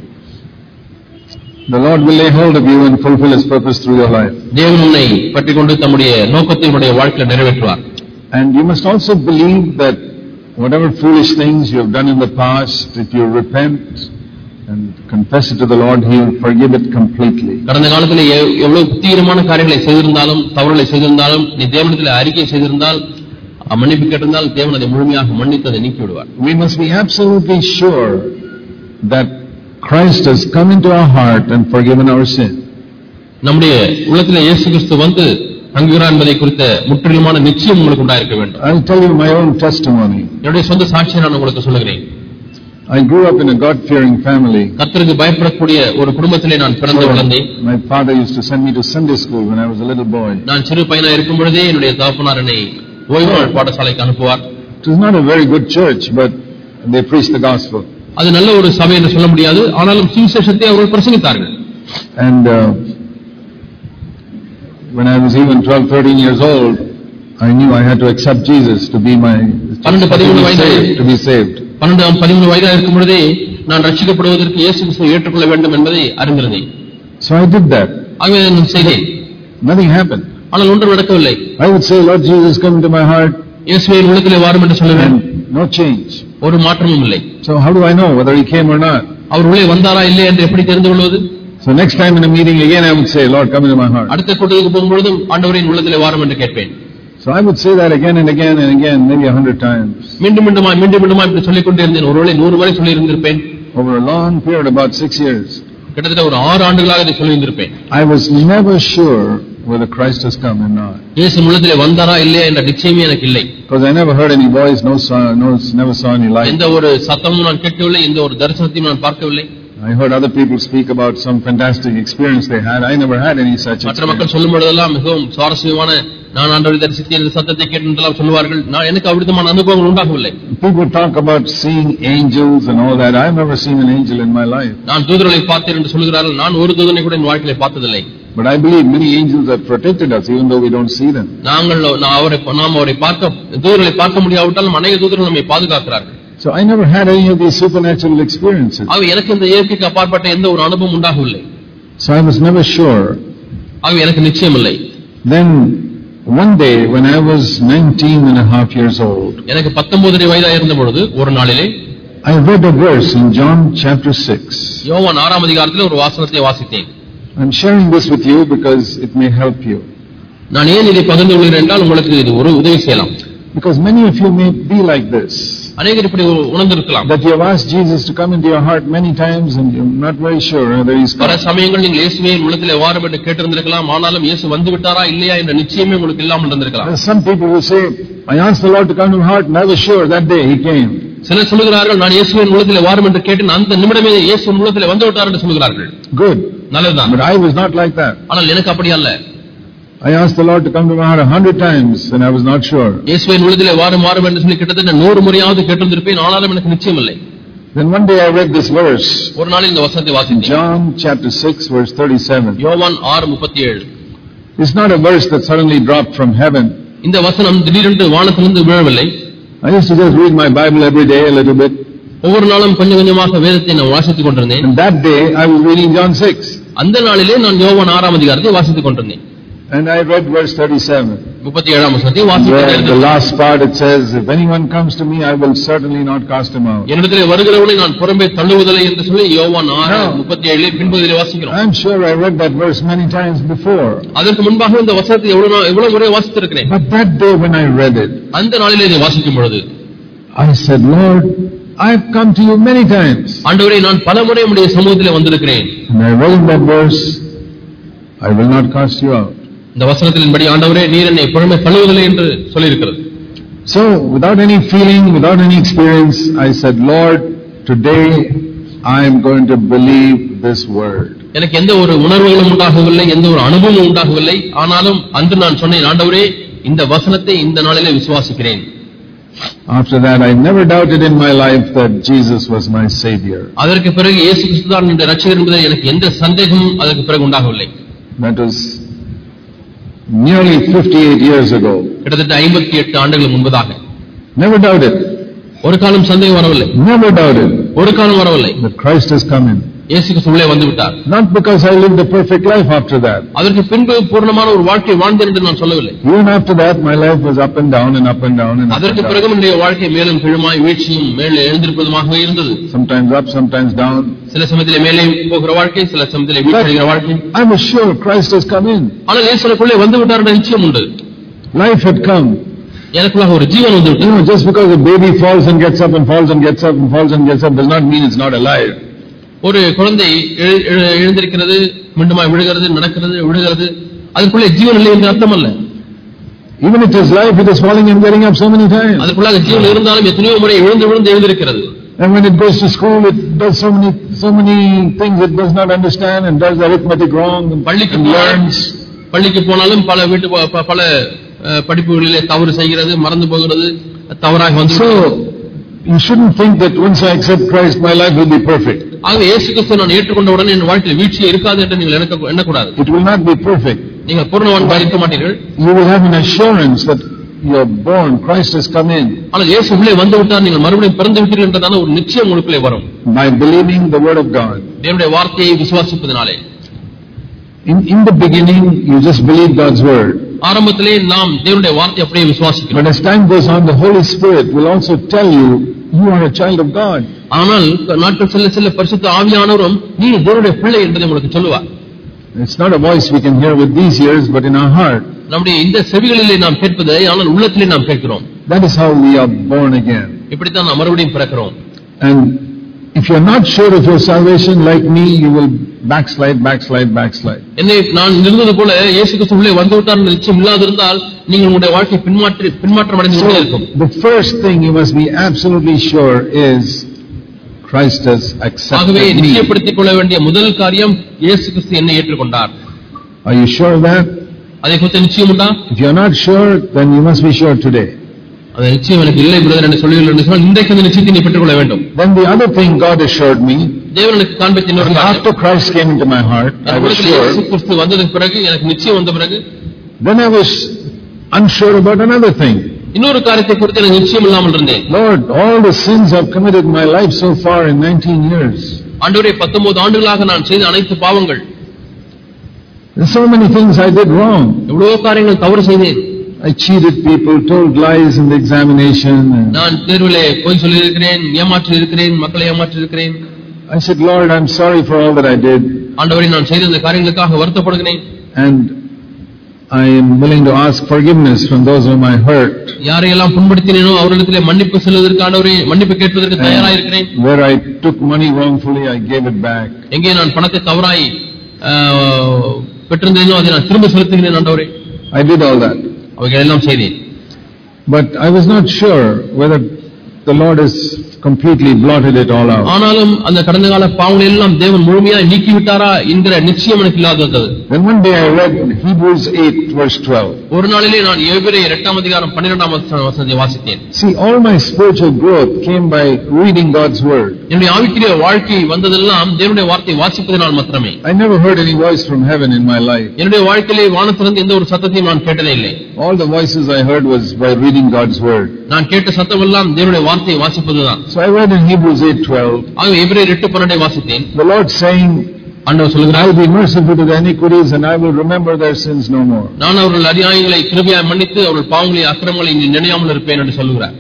The Lord will lay hold of you and fulfill His purpose through your life. தேவன் உன்னை பற்றிக்கொண்டு தம்முடைய நோக்கத்தை உன்னுடைய வாழ்க்கையில் நிறைவேற்றுவார். And you must also believe that whatever foolish things you have done in the past, if you repent and confess it to the Lord, He will forgive it completely. கடந்த காலத்தில் எவ்வளவு புத்திரமான காரியங்களை செய்திருந்தாலும் தவறுகளை செய்திருந்தாலும் நீ தேவனிடத்தில் அறிக்கை செய்திருந்தால் மன்னிப்பு கேட்டிருந்தால் தேவன் அதை முழுமையாக மன்னித்து அதை நீக்கி விடுவார். We must be absolutely sure that Christ has come into our heart and forgiven our sin. நம்முடைய உள்ளத்திலே இயேசு கிறிஸ்து வந்து தங்குகிறார் என்பதை குறித்த முற்றிலுமான நிச்சயம் உங்களுக்கு உண்டாயிருக்க வேண்டும். I'll tell you my own testimony. என்னுடைய சொந்த சாட்சியை நான் உங்களுக்கு சொல்லுகிறேன். I grew up in a God-fearing family. கர்த்தருக்கு பயப்படக்கூடிய ஒரு குடும்பத்திலே நான் பிறந்து வளர்ந்தேன். My father used to send me to Sunday school when I was a little boy. நான் சிறு பையனா இருக்கும் பொழுதே என்னுடைய தகப்பனார் என்னை ஓய்வு நாள் பாடசாலைக்கு அனுப்புவார். It was not a very good church, but they preached the gospel. அது நல்ல ஒரு சபை என்று சொல்ல முடியாது, ஆனாலும் சுவிசேஷத்தை அவர்கள் பிரசங்கித்தார்கள். And when I was even 12-13 years old, I knew I had to accept Jesus to be saved. 12-13 வயதாக இருக்கும் பொழுதே நான் ரட்சிக்கப்படுவதற்கு இயேசு கிறிஸ்துவை ஏற்றுக்கொள்ள வேண்டும் என்பதை அறிந்திருந்தேன். So I did that. ஆகவே நான் செய்தேன். Nothing happened. ஆனால் ஒன்றும் நடக்கவில்லை. I would say, Lord Jesus, come into my heart. இயேசுவே உள்ளத்திலே வாரும் என்று சொல்லுவேன். No change. ஒரு மாற்றமும் இல்லை. So how do I know whether he came or not? அவர் உள்ளே வந்தாரா இல்லை என்று எப்படி தெரிந்து கொள்வது? So next time in a meeting again I would say, Lord, come into my heart. அடுத்த கூட்டத்துக்கு போகும்போது ஆண்டவரே உள்ளத்திலே வாரும் என்று கேட்பேன். So I would say that again and again and again, maybe 100 times. மீண்டும் மீண்டுமா இப்படி சொல்லிக் கொண்டே இருந்தேன். ஒருவேளை 100 முறை சொல்லி இருந்திருப்பேன். Over a long period, about 6 years. கிட்டத்தட்ட ஒரு 6 ஆண்டுகளாக இதை சொல்லி இருந்திருப்பேன். I was never sure whether Christ has come or not. இயேசு உள்ளத்திலே வந்தாரா இல்லையா என்ற நிச்சயமே எனக்கு இல்லை. Because I never heard any voice, never saw any light. எந்த ஒரு சத்தமும் நான் கேட்கவில்லை, எந்த ஒரு தரிசனத்தையும் நான் பார்க்கவில்லை. I heard other people speak about some fantastic experience they had. I never had any such experience. மற்ற மக்கள் சொல்லும் பொழுதெல்லாம் மிகவும் சுவாரஸ்யமான நான் ஆண்டவரை தரிசித்த சத்தத்தை கேட்டெல்லாம் சொல்வார்கள். நான் எனக்கு அவ்விதமான அனுபவங்கள் உண்டாகவில்லை. People talk about seeing angels and all that. I have never seen an angel in my life. நான் தூதர்களை பார்த்தேன் என்று சொல்கிறார்கள். நான் ஒரு தூதனை கூட என் வாழ்க்கையிலே பார்த்ததில்லை. But I believe many angels have protected us even though we don't see them. நாம் அவரை தூதர்களை பார்க்க முடியாவிட்டாலும் அநேக தூதர்கள் நம்மை பாதுகாக்கிறார்கள். So I never had any of these supernatural experiences. ஆக எனக்கு இந்த இயற்கைக்கு அப்பாற்பட்ட எந்த ஒரு அனுபவம் உண்டாகவில்லை. So I was never sure. ஆக எனக்கு நிச்சயம் இல்லை. Then one day when I was 19 and a half years old, எனக்கு 19 வயதாக இருந்த பொழுது ஒரு நாளிலே I read a verse in John chapter 6. யோவான் 6ஆம் அதிகாரத்தில் ஒரு வசனத்தை வாசித்தேன். I'm sharing this with you because it may help you. நான் ஏன் இதை பகிர்ந்து கொள்கிறேன் என்றால் உங்களுக்கு இது ஒரு உதவி செய்யலாம். Because many of you may be like this. அநேகர் இப்படி உணர்ந்திருக்கலாம். That you have asked Jesus to come into your heart many times and you're not very sure whether he's come. பல சமயங்கள் நீங்கள் இயேசுவே உள்ளத்திலே வாரும் என்று கேட்டிருந்திருக்கலாம். ஆனாலும் இயேசு வந்து விட்டாரா இல்லையா என்ற நிச்சயமே உங்களுக்கு இல்லாமல் இருந்திருக்கலாம். Some people will say, I asked the Lord to come to my heart and I was sure that day he came. சிலர் சொல்கிறார்கள் நான் இயேசுவின் உள்ளத்திலே வாரும் என்று கேட்டேன், அந்த நிமிடமே இயேசுவின் உள்ளத்திலே வந்து விட்டார் என்று சொல்கிறார்கள். Good. நல்லதுதான். But I was not like that. ஆனால் எனக்கு அப்படி அல்ல. I asked the Lord to come to my heart 100 times and I was not sure. இயேசுவின் உள்ளத்திலே வாரும் என்று சொல்லி கிட்டத்தட்ட 100 முறையாவது கேட்டிருந்திருப்பேன், ஆனாலும் எனக்கு நிச்சயம் இல்லை. Then one day I read this verse. ஒரு நாளில் இந்த வசனத்தை வாசித்தேன். John chapter 6 verse 37. யோவான் 6:37. It's not a verse that suddenly dropped from heaven. இந்த வசனம் திடீரென்று வானத்திலிருந்து விழவில்லை. I used to just read my Bible every day a little bit. ஒவ்வொரு நாளும் கொஞ்சம் கொஞ்சமாக வேதத்தை நான் வாசித்துக் கொண்டிருந்தேன். And that day I was reading John 6. அந்த நாளிலே நான் யோவான் 6ஆம் அதிகாரத்தை வாசித்துக் கொண்டிருந்தேன். And I read verse 37. 37ஆம் வசனத்தை வாசித்தேன். The last part it says, if anyone comes to me, I will certainly not cast him out. என்னிடத்திலே வருகிறவனை நான் புறம்பே தள்ளுவதில்லை என்று சொல்லி யோவான் 6:37 பின்பகுதியிலே வாசிக்கிறோம். I'm sure I read that verse many times before. அதற்கு முன்பாக இந்த வசனத்தை எவ்வளவு முறை வாசித்திருக்கிறேன். But that day when I read it, அந்த நாளிலே இதை வாசிக்கும் பொழுது I said, Lord, I've come to you many times. ஆண்டவரே நான் பலமுறை உம்முடைய சமூகத்திலே வந்திருக்கிறேன். And I read that verse, I will not cast you out. இந்த வசனத்தின்படி ஆண்டவரே நீர் என்னை புறம்பே தள்ளுவதில்லை என்று சொல்லி இருக்கிறது. So without any feeling, without any experience, I said, Lord, today I am going to believe this word. எனக்கு எந்த ஒரு உணர்வுகளும் உண்டாகவில்லை, எந்த ஒரு அனுபவமும் உண்டாகவில்லை. ஆனாலும் அன்று நான் சொன்னேன், ஆண்டவரே இந்த வசனத்தை இந்த நாளிலே விசுவாசிக்கிறேன். After that, I never doubted in my life that Jesus was my Savior. அதற்கு பிறகு இயேசு கிறிஸ்து தான் என்னுடைய இரட்சகர் என்பதில் எனக்கு எந்த சந்தேகமும் அதற்கு பிறகு உண்டாகவில்லை. That was nearly 58 years ago. கிட்டத்தட்ட 58 ஆண்டுகள் முன்பதாக. Never doubted. ஒரு காலம் சந்தேகம் வரவில்லை. Never doubted. ஒரு காலம் வரவில்லை. That Christ has come in. இயேசு கிறிஸ்து உள்ளே வந்து விட்டார். Not because I lived a perfect life after that. அதற்கு பின்பு பூர்ணமான ஒரு வாழ்க்கை வாழ்ந்தேன் என்று நான் சொல்லவில்லை. Even after that, my life was up and down and up and down and up and அதற்கு down. பிறகு என்னுடைய வாழ்க்கை மேலும் கீழுமாய் வீழ்ச்சியும் மேலே எழுந்திருப்பதுமாக இருந்தது. Sometimes up, sometimes down. சில சமயத்திலே மேலே போகிற வாழ்க்கை, சில சமயத்திலே வீழ்ச்சியடைகிற வாழ்க்கை. I was sure Christ has come in. ஆனால் இயேசுக்குள்ளே வந்து விட்டார் என்ற நிச்சயம் உண்டு. Life had come. எனக்குள்ளாக ஒரு ஜீவன் வந்து விட்டது. Just because a baby falls and gets up and falls and gets up and falls and gets up does not mean it's not alive. ஒரு குழந்தை எழுந்திருக்கிறது, மீண்டுமாய் விழுகிறது, நடக்கிறது, விழுகிறது, அதுக்குள்ளே ஜீவன் இல்லை என்று அர்த்தம் அல்ல. Even if it is life, it is falling and getting up so many times. அதுக்குள்ளாக ஜீவன் இருந்தாலும் எத்தனையோ முறை விழுந்து விழுந்து எழுந்திருக்கிறது. And when it goes to school, it does so many things it does not understand and does arithmetic wrong and learns. பள்ளிக்கு போனாலும் பல படிப்புகளிலே தவறு செய்கிறது, மறந்து போகிறது, தவறாக வந்து. So you shouldn't think that once I accept Christ, my life will be perfect. ஆகவே இயேசு கிறிஸ்துவை நான் ஏற்றுக்கொண்டவுடன் என் வாழ்க்கையில் வீழ்ச்சி இருக்காது என்று நீங்கள் எண்ணக்கூடாது. It will not be perfect. நீங்கள் பூர்ணவான்களாக இருக்க மாட்டீர்கள். You will have an assurance that you are born, Christ has come in. ஆனால் இயேசு உள்ளே வந்து விட்டார், நீங்கள் மறுபடியும் பிறந்து விட்டீர்கள் என்றதான ஒரு நிச்சயம் உங்களுக்குள்ளே வரும். By believing the word of God. தேவனுடைய வார்த்தையை விசுவாசிப்பதனாலே. In the beginning, you just believe God's word. ஆரம்பத்திலே நாம் தேவனுடைய வார்த்தையை அப்படியே விசுவாசிக்கிறோம். But as time goes on, the Holy Spirit will also tell you you are a child of God. ஆனால் நாட்கள் செல்ல செல்ல பரிசுத்த ஆவியானவரும் நீ தேவனுடைய பிள்ளை என்பதை உங்களுக்கு சொல்லுவார். It's not a voice we can hear with these ears, but in our heart. நம்முடைய இந்த செவிகளிலே நாம் கேட்பதை ஆனால் உள்ளத்திலே நாம் கேட்கிறோம். That is how we are born again. இப்படித்தான் நாம் மறுபடியும் பிறக்கிறோம். And if you are not sure of your salvation like me, you will backslide. என்னை நான் இருந்தது போல இயேசு கிறிஸ்து உள்ளே வந்து விட்டார் என்ற நிச்சயம் இல்லாதிருந்தால் நீங்கள் உங்களுடைய வாழ்க்கை பின்மாற்றம் அடைந்து கொண்டே இருக்கும். The first thing you must be absolutely sure is Christ has accepted ஆகவே me. நிச்சயப்படுத்திக் கொள்ள வேண்டிய முதல் காரியம் இயேசு கிறிஸ்து என்னை ஏற்றுக்கொண்டார். Are you sure of that? அதை குறித்த நிச்சயம் உண்டா? If you are not sure, then you must be sure today. அந்த நிச்சயம் எனக்கு இல்லை பிரதர் என்று சொல்லுவீர்கள் என்று சொன்னால் இன்றைக்கு அந்த நிச்சயத்தை நீ பெற்றுக்கொள்ள வேண்டும். Then the other thing God assured me, தேவன் எனக்கு காண்பித்த இன்னொரு காரியம், after Christ came into my heart, I was sure. இயேசு கிறிஸ்து வந்ததற்கு பிறகு எனக்கு நிச்சயம் வந்த பிறகு Then I was unsure about another thing. இன்னொரு காரியத்தை குறித்து எனக்கு நிச்சயம் இல்லாமல் இருந்தேன். Lord, all the sins I've committed in my life so far in 19 years. ஆண்டவரே 19 ஆண்டுகளாக நான் செய்த அனைத்து பாவங்கள். There's so many things I did wrong. எவ்வளவோ காரியங்கள் தவறு செய்தேன். I cheated people, told lies in the examination. நான் தேர்விலே பொய் சொல்லி இருக்கிறேன், ஏமாற்றி இருக்கிறேன், மக்களை ஏமாற்றி இருக்கிறேன். I said, Lord, I'm sorry for all that I did. ஆண்டவரே நான் செய்த இந்த காரியங்களுக்காக வருத்தப்படுகிறேன். And I am willing to ask forgiveness from those whom I hurt. யாரையெல்லாம் புண்படுத்தினேனோ அவர்களிடத்திலே மன்னிப்பு செல்வதற்கு ஆண்டவரே மன்னிப்பு கேட்பதற்கு தயாராக இருக்கிறேன். Where I took money wrongfully, I gave it back. எங்கே நான் பணத்தை தவறாய் பெற்றிருந்தேனோ அதை நான் திரும்ப செலுத்துகிறேன் ஆண்டவரே. I did all that. அவைகள் எல்லாம் செய்தேன். But I was not sure whether the Lord has completely blotted it all out. ஆனாலும் அந்த கடந்த கால பாவங்களை எல்லாம் தேவன் முழுமையாக நீக்கி விட்டாரா என்கிற நிச்சயம் எனக்கு இல்லாதது. Then one day I read Hebrews 8 verse 12. ஒரு நாளிலே நான் எபிரேயர் 8 அதிகாரம் 12 வசனத்தை வாசித்தேன். See, all my spiritual growth came by reading God's word. என்னுடைய ஆவிக்குரிய வாழ்க்கை வந்ததெல்லாம் தேவனுடைய வார்த்தையை வாசிப்பதனால் மாத்திரமே. I never heard any voice from heaven in my life. என்னுடைய வாழ்க்கையிலே வானத்திலிருந்து எந்த ஒரு சத்தத்தையும் நான் கேட்டதே இல்லை. All the voices I heard was by reading God's word. நான் கேட்ட சத்தம் எல்லாம் தேவனுடைய வார்த்தையை வாசிப்பதுதான். So I read in Hebrews 8:12. ஆகவே எபிரேயர் 8:12 வாசித்தேன். The Lord saying, ஆண்டவர் சொல்கிறார், I will be merciful to the iniquities and I will remember their sins no more. நான் அவர்கள் அநியாயங்களை கிருபையாய் மன்னித்து அவர்கள் பாவங்களை அக்கிரமங்களை இனி நினையாமல் இருப்பேன் என்று சொல்கிறார்.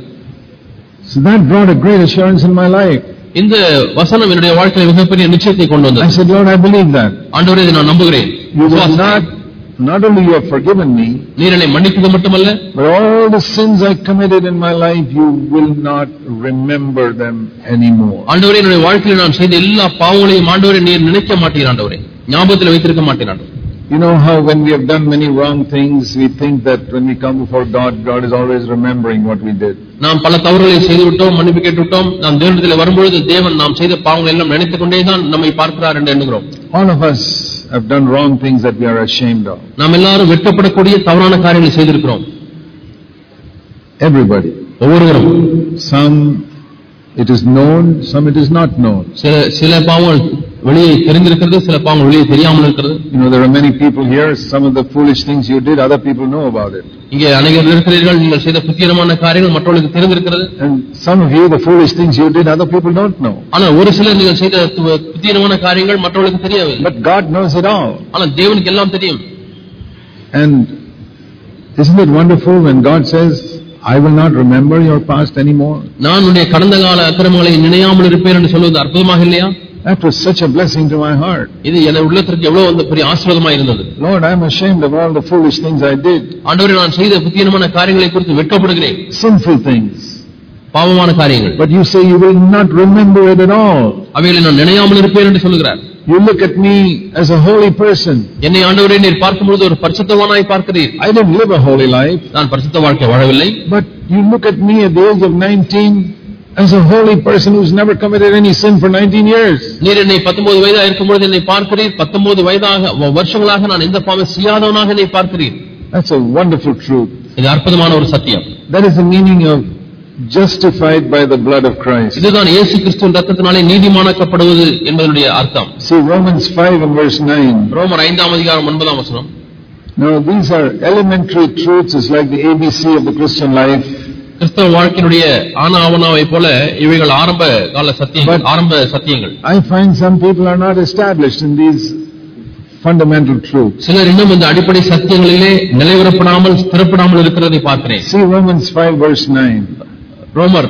So that brought a great assurance in my life. இந்த வசனம் என்னுடைய வாழ்க்கையில் மிகப்பெரிய நிச்சயத்தை கொண்டு வந்தது. I said, Lord, I believe that. ஆண்டவரே இதை நான் நம்புகிறேன். You will not only you have forgiven me, நீர் என்னை மன்னிப்பது மட்டுமல்ல, but all the sins I committed in my life, you will not remember them anymore. ஆண்டவரே என்னுடைய வாழ்க்கையில் நான் செய்த எல்லா பாவங்களையும் ஆண்டவரே நீர் நினைக்க மாட்டீர் ஆண்டவரே, ஞாபகத்தில் வைத்திருக்க மாட்டீர் ஆண்டவரே. You know how when we have done many wrong things, we think that when we come before God, God is always remembering what we did. நாம் பல தவறுகளை செய்து விட்டோம், மன்னிப்பு கேட்டு விட்டோம். நாம் தேவனிடத்தில் வரும்பொழுது தேவன் நாம் செய்த பாவங்களை எல்லாம் நினைத்துக் கொண்டேதான் நம்மை பார்க்கிறார் என்று எண்ணுகிறோம். All of us have done wrong things that we are ashamed of. நாம் எல்லாரும் வெட்கப்படக்கூடிய தவறான காரியங்களை செய்திருக்கிறோம். Everybody. ஒவ்வொருவரும். Some it is known, some it is not known. சில பாவங்கள் வெளியே தெரிந்திருக்கிறது, சில பாவங்கள் வெளியே தெரியாமல் இருக்கிறது. There are many people here. Some of the foolish things you did, other people know about it. இங்கே அநேகர் இருக்கிறீர்கள், நீங்கள் செய்த புத்திரமான காரியங்கள் மற்றவர்களுக்கு தெரிந்திருக்கிறது. And some of you, the foolish things you did, other people don't know. ஆனால் ஒரு சிலர் நீங்கள் செய்த புத்திரமான காரியங்கள் மற்றவர்களுக்கு தெரியவில்லை. But God knows it all. ஆனால் தேவனுக்கு எல்லாம் தெரியும். And isn't it wonderful when God says, I will not remember your past anymore? நான் உன்னுடைய கடந்த கால அக்கிரமங்களை நினையாமல் இருப்பேன் என்று சொல்வது அற்புதமாக இல்லையா? That was such a blessing to my heart. இது என் உள்ளத்திற்கு எவ்வளவு பெரிய ஆசீர்வாதமாக இருந்தது. Lord, I am ashamed of all the foolish things I did. ஆண்டவரே, நான் செய்த புத்திரமான காரியங்களை குறித்து வெட்கப்படுகிறேன். Sinful things. பாவமான காரியங்கள். But you say you will not remember it at all. அவைகளை நான் நினையாமல் இருப்பேன் என்று சொல்கிறார். You look at me as a holy person. என்னை ஆண்டவரே நீர் பார்க்கும்போது ஒரு பரிசுத்தவானாய் பார்க்கிறீர். I didn't live a holy life. நான் பரிசுத்த வாழ்க்கை வாழவில்லை. But you look at me at the age of 19 as a holy person who's never committed any sin for 19 years. நீர் என்னை 19 வயதாக இருக்கும்போது என்னை பார்க்கிறீர். 19 வயதாக வருஷங்களாக நான் எந்த பாவம் செய்யாதவனாக என்னை பார்க்கிறீர். That's a wonderful truth. இது அற்புதமான ஒரு சத்தியம். That is the meaning of justified by the blood of Christ. இதுதான் இயேசு கிறிஸ்துவின் இரத்தத்தினாலே நீதிமானாக்கப்படுவது என்பதனுடைய அர்த்தம். See Romans 5 and verse 9. ரோமர் 5ஆம் அதிகாரம் 9ஆம் வசனம். Now these are elementary truths. It's like the ABC of the Christian life. கிறிஸ்தவ வாழ்க்கையினுடைய ஆனாவனாவை போல இவைகள் ஆரம்ப கால சத்தியங்கள், ஆரம்ப சத்தியங்கள். I find some people are not established in these fundamental truths. சிலர் இன்னும் இந்த அடிப்படை சத்தியங்களிலே நிலைவரப்படாமல் ஸ்திரப்படாமல் இருக்கிறதை பார்க்கிறேன். See Romans 5 verse 9. ரோமர்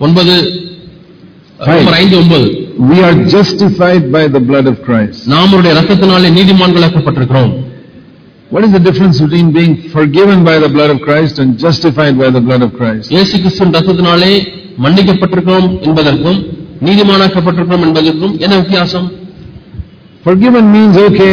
5:9. We are justified by the blood of Christ. நாம் அவருடைய இரத்தத்தினாலே நீதிமான்களாக்கப்பட்டிருக்கிறோம். What is the difference between being forgiven by the blood of Christ and justified by the blood of Christ? இயேசு கிறிஸ்துவின் இரத்தத்தினாலே மன்னிக்கப்பட்டிருக்கிறோம் என்பதற்கும் நீதிமானாக்கப்பட்டிருக்கிறோம் என்பதற்கும் என்ன வித்தியாசம்? Forgiven means, okay,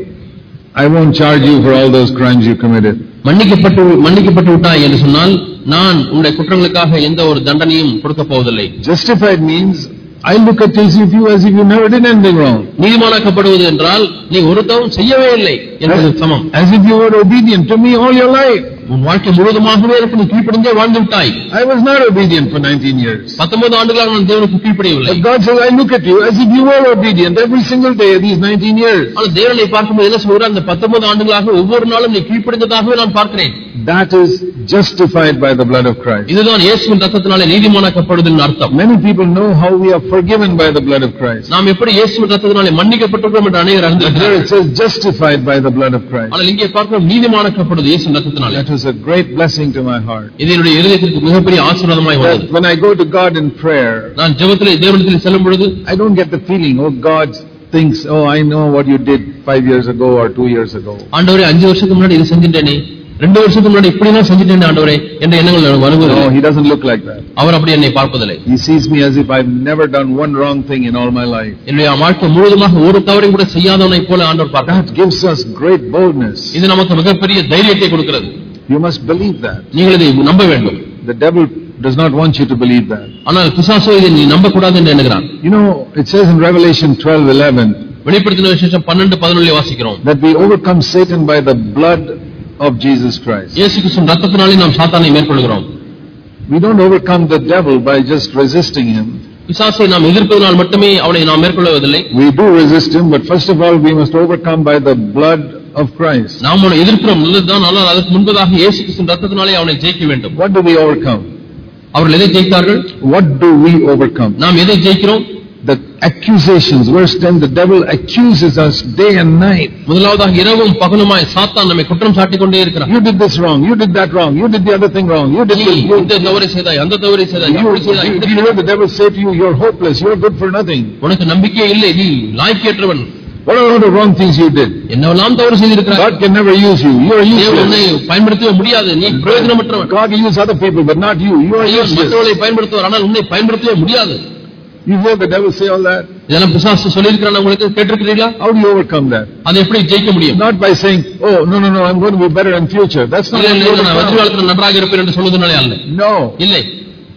I won't charge you for all those crimes you committed. மன்னிக்கப்பட்டு விட்டாய் என்று சொன்னால் நான் உங்களுடைய குற்றங்களுக்காக எந்த ஒரு தண்டனையும் கொடுக்க போவதில்லை. Justified means I look at you as if you never did anything wrong. நீதிமானாக்கப்படுவது என்றால் நீ ஒரு தவறும் செய்யவே இல்லை என்பது சமம். As if you were obedient to me all your life. உன் வாழ்க்கை முழுவதுமாகவே எனக்கு நீ கீழ்ப்படிந்தே வாழ்ந்து விட்டாய். I was not obedient for 19 years. 19 ஆண்டுகளாக நான் தேவனுக்கு கீழ்ப்படியவில்லை. But God says I look at you as if you were obedient every single day these 19 years. ஆனால் தேவனை பார்க்கும்போது என்ன சொல்றார்? அந்த 19 ஆண்டுகளாக ஒவ்வொரு நாளும் நீ கீழ்ப்படிந்ததாகவே நான் பார்க்கிறேன். That is justified by the blood of Christ. இதுதான் இயேசுவின் இரத்தத்தினாலே நீதிமானாக்கப்படுவதன் அர்த்தம். Many people know how we are forgiven by the blood of Christ. நாம் எப்படி இயேசுவின் இரத்தத்தினாலே மன்னிக்கப்பட்டிருக்கிறோம் என்று அநேகர் அறிந்திருக்கிறார்கள். Here it says justified by the blood of Christ. ஆனால் இங்கே பார்க்கிறோம் நீதிமானாக்கப்படுவது இயேசுவின் இரத்தத்தினாலே. That was a great blessing to my heart. இது என்னுடைய இதயத்திற்கு மிகப்பெரிய ஆசீர்வாதமாய் வந்தது. When I go to God in prayer, நான் ஜெபத்திலே தேவனிடத்தில் செல்லும் பொழுது I don't get the feeling, oh God thinks, oh I know what you did 5 years ago or 2 years ago. ஆண்டவரே 5 வருஷத்துக்கு முன்னாடி இது செஞ்சிட்டேனே, 2 வருஷத்துக்கு முன்னாடி இப்படி நான் செஞ்சிட்டேனே ஆண்டவரே என்ற எண்ணங்கள் வருகிறது. No, he doesn't look like that. அவர் அப்படி என்னை பார்ப்பதில்லை. He sees me as if I've never done one wrong thing in all my life. என்னுடைய வாழ்க்கை முழுவதுமாக ஒரு தவறையும் கூட செய்யாதவனை போல ஆண்டவர் பார்க்கிறார். That gives us great boldness. இது நமக்கு மிகப்பெரிய தைரியத்தை கொடுக்கிறது. You must believe that. நீங்கள் இதை நம்ப வேண்டும். The devil does not want you to believe that. ஆனால் பிசாசு இதை நீ நம்ப கூடாது என்று எண்ணுகிறான். It says in Revelation 12:11 வெளிப்படுத்தின விசேஷம் 12:11 வாசிக்கிறோம். That we overcome Satan by the blood of Jesus Christ. இயேசு கிறிஸ்துவின் இரத்தத்தினாலே நாம் சாத்தானை மேற்கொள்கிறோம். We don't overcome the devil by just resisting him. பிசாசை நாம் எதிர்ப்பதனால் மட்டுமே அவனை நாம் மேற்கொள்வதில்லை. We do resist him, but first of all we must overcome by the blood of Christ. நாம் அவனை எதிர்க்கிறோம் நல்லதுதான், ஆனால் அதற்கு முன்பதாக இயேசு கிறிஸ்துவின் இரத்தத்தினாலே அவனை ஜெயிக்க வேண்டும். What do we overcome? அவர்கள் எதை ஜெயித்தார்கள்? What do we overcome? நாம் எதை ஜெயிக்கிறோம்? The accusations. Verse 10, the devil accuses us day and night. முதலாவதாக இரவும் பகலுமாய் சாத்தான் நம்மை குற்றம் சாட்டிக் கொண்டே இருக்கிறான். You did this wrong, you did that wrong, you did the other thing wrong, you did this, இந்த தவறை செய்தாய், அந்த தவறை செய்தாய், அப்படி செய்தாய். You hear the devil say to you, you're hopeless, you're good for nothing. உனக்கு நம்பிக்கை இல்லை, நீ லாய்க்கேற்றவன். What are all the wrong things you did? என்னவெல்லாம் தவறு செய்திருக்கிறாய். God can never use you. You are useless. உன்னை பயன்படுத்தவே முடியாது, நீ பிரயோஜனமற்றவன். God will use other people but not you. You are useless. மற்றவர்களை பயன்படுத்துவார், ஆனால் உன்னை பயன்படுத்தவே முடியாது. You hear the devil say all that? இதெல்லாம் பிசாசு சொல்லியிருக்கிறான், உங்களுக்கு கேட்டிருக்கிறீங்களா? How do you overcome that? அதை எப்படி ஜெயிக்க முடியும்? Not by saying, oh no, I'm going to be better in future. That's not. நான் எதிர்காலத்தில் நன்றாக இருப்பேன் என்று சொல்வதனாலே அல்ல. No. இல்லை.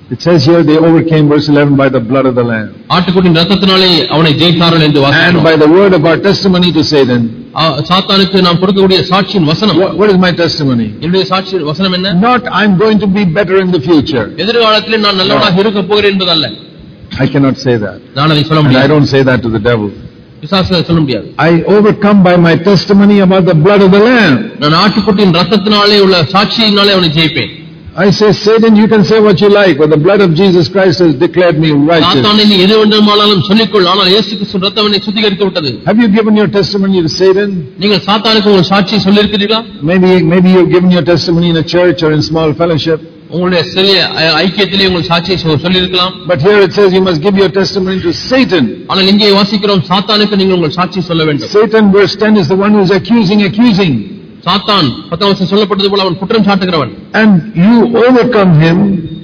It says here they overcame, verse 11, by the blood of the Lamb. ஆட்டுக்குட்டியின் இரத்தத்தினாலே அவனை ஜெயித்தார்கள் என்று And வாசிக்கிறோம். by the word of our testimony to Satan. சாத்தானுக்கு நாம் கொடுக்கக்கூடிய சாட்சியின் வசனம். What is my testimony? என்னுடைய சாட்சியின் வசனம் என்ன? Not I'm going to be better in the future. எதிர்காலத்திலே நான் நல்லவனாக இருக்க போகிறேன் என்பதல்ல. I cannot say that. நான் அதை சொல்ல And I முடியாது. don't say that to the devil. பிசாசுக்கு சொல்ல முடியாது. I overcome by my testimony about the blood of the Lamb. நான் ஆட்டுக்குட்டியின் இரத்தத்தினாலே உள்ள சாட்சியினாலே அவனை ஜெயிப்பேன். I say, Satan, you can say what you like, but the blood of Jesus Christ has declared me righteous. சாத்தானே நீ எது வேண்டுமானாலும் சொல்லிக்கொள், ஆனால் இயேசு கிறிஸ்துவின் இரத்தம் என்னை சுத்திகரித்து விட்டது. Have you given your testimony to Satan? நீங்கள் சாத்தானுக்கு ஒரு சாட்சியை சொல்லியிருக்கிறீர்களா? Maybe you've given your testimony in a church or in small fellowship. உங்களுடைய சிறிய ஐக்கியத்திலே உங்கள் சாட்சியை சொல்லியிருக்கலாம். But here it says you must give your testimony to Satan. ஆனால் இங்கே வாசிக்கிறோம் சாத்தானுக்கு நீங்கள் உங்கள் சாட்சியை சொல்ல வேண்டும். Satan, verse 10, is the one who is accusing. சாத்தான் 10 வருஷம் சொல்லப்பட்டது போல அவன் குற்றம் சாட்டுகிறவன். And you overcome him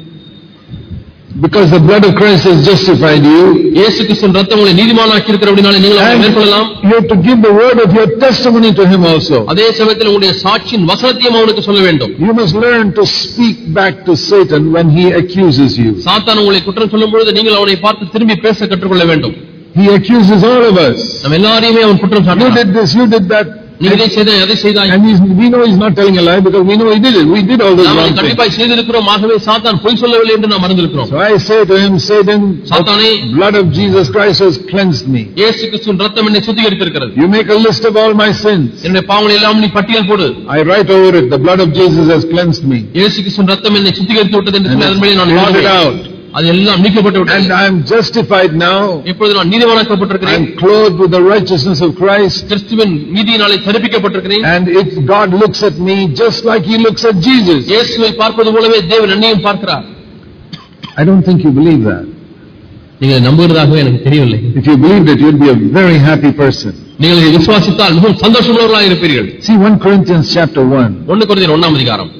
because the blood of Christ has justified you. இயேசு கிறிஸ்துவின் இரத்தம் உங்களை நீதிமானாக்கி இருக்கிறபடியால் நீங்கள் அவரை மேற்கொள்ளலாம். You have to give the word of your testimony to him also. அதே சமயத்தில் உங்களுடைய சாட்சியின் வசனத்தையும் அவனுக்கு சொல்ல வேண்டும். You must learn to speak back to Satan when he accuses you. சாத்தான் உங்களை குற்றம் சொல்லும் பொழுது நீங்கள் அவனை பார்த்து திரும்பி பேச கற்றுக்கொள்ள வேண்டும். He accuses all of us. நம்ம எல்லாரையுமே அவன் குற்றம் You சாட்டுகிறான். did this, you did that. நீ இதை செய்தாய், அதை செய்தாய். And we know he's not telling a lie because we know he did it. We did all those நாம் wrong things. கண்டிப்பாய் செய்திருக்கிறோம், ஆகவே சாத்தான் பொய் சொல்லவில்லை என்று நாம் அறிந்திருக்கிறோம். So I say to him, Satan, சாத்தானே, the blood of Jesus Christ has cleansed me. இயேசு கிறிஸ்துவின் இரத்தம் என்னை சுத்திகரித்திருக்கிறது. You make a list of all my sins. என்னுடைய பாவங்களை எல்லாம் நீ பட்டியல் போடு. I write over it, the blood of Jesus has cleansed me. இயேசு கிறிஸ்துவின் இரத்தம் என்னை சுத்திகரித்து விட்டது என்று சொல்லி அதன்படி நான் blot it எழுதுவேன். out. அது எல்லாம் நீக்கப்பட்டு விட்டது. And I am justified now. இப்பொழுது நான் நீதிமானாக்கப்பட்டிருக்கிறேன். I am clothed with the righteousness of Christ. கிறிஸ்துவின் நீதியினாலே தரிப்பிக்கப்பட்டிருக்கிறேன். And God looks at me just like he looks at Jesus. இயேசுவை பார்ப்பது போலவே தேவன் என்னையும் பார்க்கிறார். I don't think you believe that. நீங்கள் நம்புகிறதாகவே எனக்கு தெரியவில்லை. If you believed it, you'd be a very happy person. நீங்கள் இதை விசுவாசித்தால் மிகவும் சந்தோஷமுள்ளவர்களாக இருப்பீர்கள். See 1 Corinthians chapter 1. 1 கொரிந்தியர் 1 ஆம் அதிகாரம்.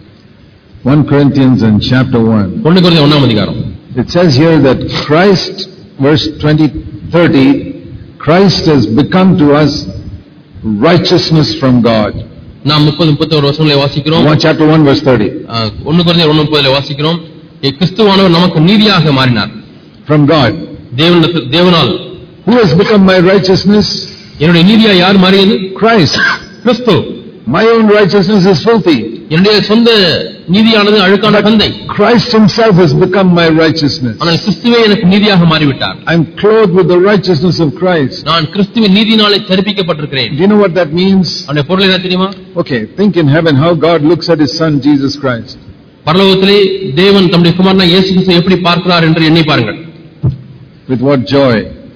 1 Corinthians and chapter 1. 1 கொரிந்தியர் 1 ஆம் அதிகாரம். It says here that Christ, verse 30, Christ has become to us righteousness from God. நாம் 30-31 வசனங்களை வாசிக்கிறோம். Chapter 1 verse 30. 1 கொரிந்தியர் 1:30 வாசிக்கிறோம். கிறிஸ்துவானவர் நமக்கு நீதியாக மாறினார். From God. தேவனால். Who has become my righteousness? என்னுடைய நீதியா யார் மாறியது? Christ. Kristu. My own righteousness is filthy. என்னுடைய சொந்த நீதியானது அழுக்கான கந்தை. Christ himself has become my righteousness. ஆனால் கிறிஸ்துவே எனக்கு நீதியாக மாறிவிட்டார். I am clothed with the righteousness of Christ. நான் கிறிஸ்துவின் நீதியினாலே தரிப்பிக்கப்பட்டிருக்கிறேன். Do you know what that means? அதனுடைய பொருள் என்ன தெரியுமா? Okay, think in heaven how God looks at his son Jesus Christ. பரலோகத்திலே தேவன் தம்முடைய குமாரனாகிய இயேசு கிறிஸ்துவை எப்படி பார்க்கிறார் என்று எண்ணி பாருங்கள். With what joy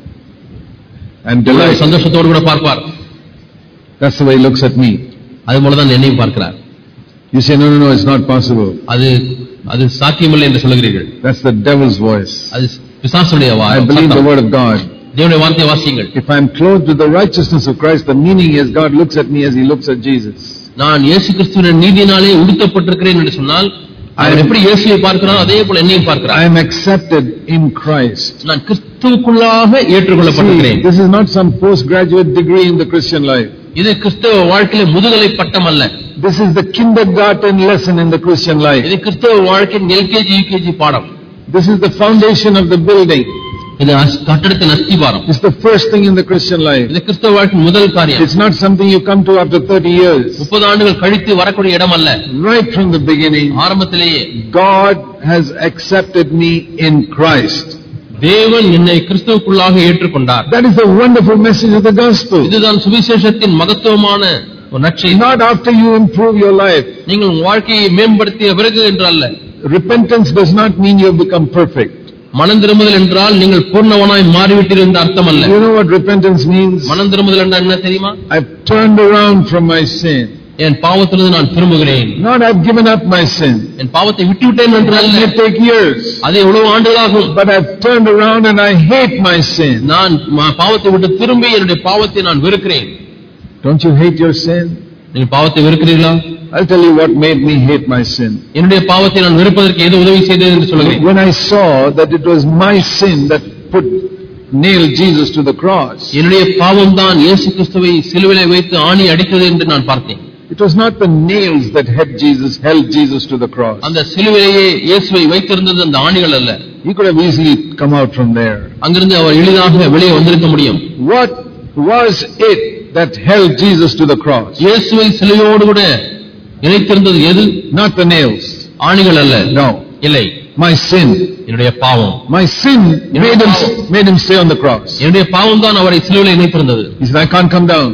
and delight. சந்தோஷத்தோடு கூட பார்ப்பார். That's the way he looks at me. அதுபோல தான் என்னையும் பார்க்கிறார். You say no, it's not possible. அது சாத்தியமில்லை என்று சொல்கிறீர்கள். That's the devil's voice. அது பிசாசுடைய I believe the word of God. தேவனுடைய வார்த்தையை வாசியுங்கள். If I am clothed with the righteousness of Christ, the meaning is God looks at me as he looks at Jesus. நான் இயேசு கிறிஸ்துவின் நீதியினாலே உடுத்தப்பட்டிருக்கிறேன் என்று சொன்னால் அவர் எப்படி இயேசுவை பார்க்கிறார் அதே போல என்னையும் பார்க்கிறார். I am accepted in Christ. நான் கிறிஸ்துவுக்குள்ளாக ஏற்றுக்கொள்ளப்பட்டிருக்கிறேன். This is not some postgraduate degree in the Christian life. இது கிறிஸ்தவ வாழ்க்கையில முதுகலை பட்டம் அல்ல. This is the kindergarten lesson in the Christian life. இது கிறிஸ்தவ வாழ்க்கையின் LKG UKG பாடம். This is the foundation of the building. இது கட்டடத்தின் அஸ்திவாரம். It's the first thing in the Christian life. இது கிறிஸ்தவ வாழ்க்கையின் முதல் காரியம். It's not something you come to after 30 years. 30 ஆண்டுகள் கழித்து வரக்கூடிய இடம் அல்ல. Right from the beginning, ஆரம்பத்திலேயே God has accepted me in Christ. தேவன் என்னை கிறிஸ்துவுக்குள்ளாக ஏற்றுக்கொண்டார். That is the wonderful message of the gospel. இதுதான் சுவிசேஷத்தின் மகத்துவமான ஒரு நற்செய்தி. Not after you improve your life. நீங்கள் உங்கள் வாழ்க்கையை மேம்படுத்திய பிறகு என்று அல்ல. Repentance does not mean you have become perfect. மனம் திரும்புதல் என்றால் நீங்கள் பூர்ணவனாய் மாறிவிட்டீர்கள் என்ற அர்த்தம் அல்ல. You know what repentance means? மனம் திரும்புதல் என்றால் என்ன தெரியுமா? I've turned around from my sin. என் பாவத்திலிருந்து நான் திரும்புகிறேன். Not I've given up my sin. என் பாவத்தை விட்டுவிட்டேன் என்று அல்ல. It may take years. அது எவ்வளவு ஆண்டுகளாகும். But I've turned around and I hate my sin. நான் பாவத்தை விட்டு திரும்பி என்னுடைய பாவத்தை நான் வெறுக்கிறேன். Don't you hate your sin? நீங்கள் பாவத்தை வெறுக்கிறீர்களா? I'll tell you what made me hate my sin. என்னுடைய பாவத்தை நான் வெறுப்பதற்கு எது உதவி செய்தது என்று சொல்லுகிறேன். When I saw that it was my sin that nailed Jesus to the cross. என்னுடைய பாவம் தான் இயேசு கிறிஸ்துவை சிலுவையிலே வைத்து ஆணி அடித்தது என்று நான் பார்த்தேன். It was not the nails that held Jesus to the cross. அந்த சிலுவையிலே இயேசுவை வைத்திருந்தது அந்த ஆணிகள் அல்ல. He could have easily come out from there. அங்கிருந்து அவர் எளிதாக வெளியே வந்திருக்க முடியும். What was it that held Jesus to the cross? இயேசுவை சிலுவையோடு கூட இணைத்திருந்தது எது? Not the nails. ஆணிகள் அல்ல. No. இல்லை. My sin. என்னுடைய பாவம். My sin made him stay on the cross. என்னுடைய பாவம் தான் அவரை சிலுவையில் இணைத்திருந்தது. He said, I can't come down.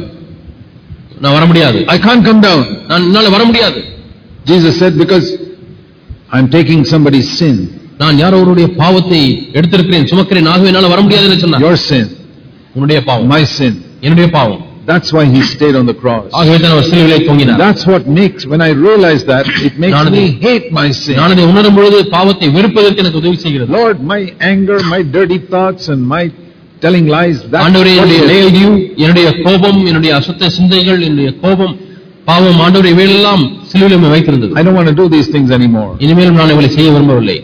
நான் வர முடியாது. I can't come down. நான் என்னால வர முடியாது. Jesus said, because I'm taking somebody's sin. நான் யாரோருடைய பாவத்தை எடுத்திருக்கிறேன், சுமக்கிறேன், ஆகவே என்னால வர முடியாது என்று சொன்னார். Your sin. உன்னுடைய பாவம். My sin. என்னுடைய பாவம். That's why he stayed on the cross. ஆகவே தான் அவர் சிலுவையிலே தொங்கினார். That's what makes, when I realize that, it makes me hate my sin. நான் அதை உணரும் பொழுது பாவத்தை வெறுப்பதற்கு எனக்கு உதவி செய்கிறது. Lord, my anger, my dirty thoughts and my telling lies, ஆண்டவரே, என்னுடைய கோபம், என்னுடைய அசுத்த சிந்தைகள், என்னுடைய கோபம், பாவம், ஆண்டவரே, இவையெல்லாம் சிலுவையிலே வைத்திருந்தது. I don't want to do these things anymore. இனிமேலும் நான் இவளை செய்ய விரும்பவில்லை.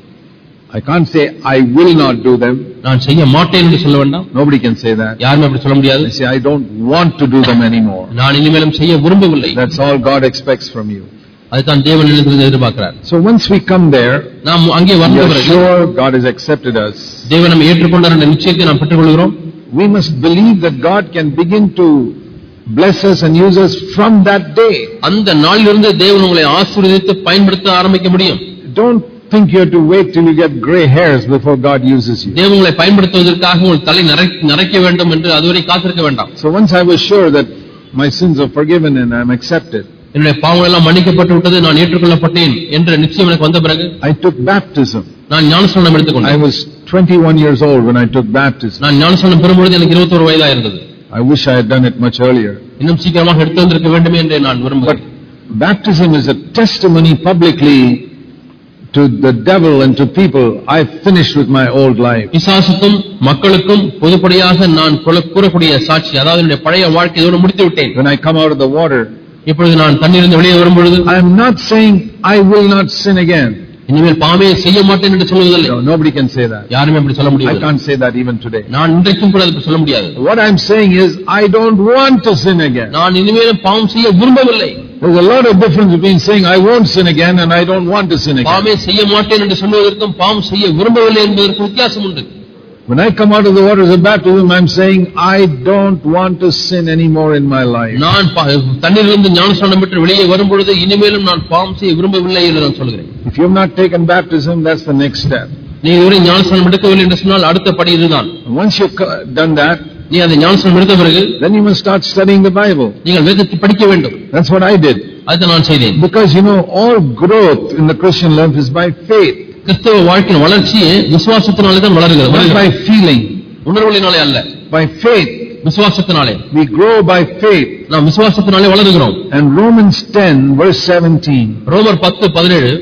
I can't say I will not do them. நான் செய்ய மாட்டேன் என்று சொல்ல வேண்டாம். Nobody can say that. யாரும் அப்படி சொல்ல முடியாது. I say I don't want to do them anymore. நான் இனிமேலும் செய்ய விரும்பவில்லை. That's all God expects from you. அதுதான் தேவன் என்னிடத்தில் எதிர்பார்க்கிறார். So once we come there, நாம் அங்கே வந்த பிறகு sure God has accepted us. தேவன் நம்மை ஏற்றுக்கொண்டார் என்ற நிச்சயத்தை நாம் பெற்றுக்கொள்கிறோம். We must believe that God can begin to bless us and use us from that day. அந்த நாளிலிருந்து தேவன் உங்களை ஆசீர்வதித்து பயன்படுத்த ஆரம்பிக்க முடியும். Don't think you have to wait till you get gray hairs before God uses you. தேவன் உங்களை பயன்படுத்துவதற்காக உங்கள் தலை நரைக்க வேண்டும் என்று அதுவரை காத்திருக்க வேண்டாம். So once I was sure that my sins are forgiven and I am accepted, என்னுடைய பாவங்கள் எல்லாம் மன்னிக்கப்பட்டு விட்டது, நான் ஏற்றுக்கொள்ளப்பட்டேன் என்ற நிச்சயம் எனக்கு வந்த பிறகு I took baptism. நான் ஞானஸ்நானம் எடுத்துக்கொண்டேன். I was 21 years old when I took baptism. நான் ஞானஸ்நானம் பெறும்பொழுது எனக்கு 21 வயதா இருந்தது. I wish I had done it much earlier. இன்னும் சீக்கிரமாக எடுத்து வந்திருக்க வேண்டும் என்று நான் விரும்புகிறேன். Baptism is a testimony publicly to the devil and to people. I finished with my old life. பிசாசுக்கும் மக்களுக்கும் பொதுப்படையாக நான் கூறக்கூடிய சாட்சி, அதாவது என்னுடைய பழைய வாழ்க்கையோடு முடித்து விட்டேன். When I come out of the water, இப்பொழுது நான் தண்ணீரிலிருந்து வெளியே வரும்பொழுது I am not saying I will not sin again. இனிமேல் பாவமே செய்ய மாட்டேன் என்று சொல்வதில்லை. No, nobody can say that. யாருமே அப்படி சொல்ல முடியாது. I can't say that even today. நான் இன்றைக்கும் கூட அப்படி சொல்ல முடியாது. What I am saying is I don't want to sin again. நான் இனிமேல் பாவம் செய்ய விரும்பவில்லை. There's a lot of difference between saying I won't sin again and I don't want to sin again. பாவமே செய்ய மாட்டேன் என்று சொல்வதற்கும் பாவம் செய்ய விரும்பவில்லை என்பதற்கு வித்தியாசம் உண்டு. When I come out of the waters of baptism, I'm saying I don't want to sin anymore in my life. நான் தண்ணீரிலிருந்து ஞானஸ்நானம் பெற்று வெளியே வரும்பொழுது இனிமேலும் நான் பாவம் செய்ய விரும்பவில்லை என்று நான் சொல்கிறேன். If you have not taken baptism, that's the next step. நீ இதுவரை ஞானஸ்நானம் எடுக்கவில்லை என்று சொன்னால் அடுத்த படி இதுதான். Once you've done that, நீ அந்த ஞானஸ்நானம் எடுத்த பிறகு then you must start studying the Bible. நீங்கள் வேதத்தை படிக்க வேண்டும். That's what I did. அதுதான் நான் செய்தேன். Because all growth in the Christian life is by faith. கிறிஸ்தவ வாழ்க்கையின் வளர்ச்சியே விசுவாசத்தினாலே தான் வளருகிறது. Not by feeling. உணர்வுகளினாலே அல்ல. By faith. விசுவாசத்தினாலே. We grow by faith. நாம் விசுவாசத்தினாலே வளருகிறோம். And Romans 10 verse 17. ரோமர் 10:17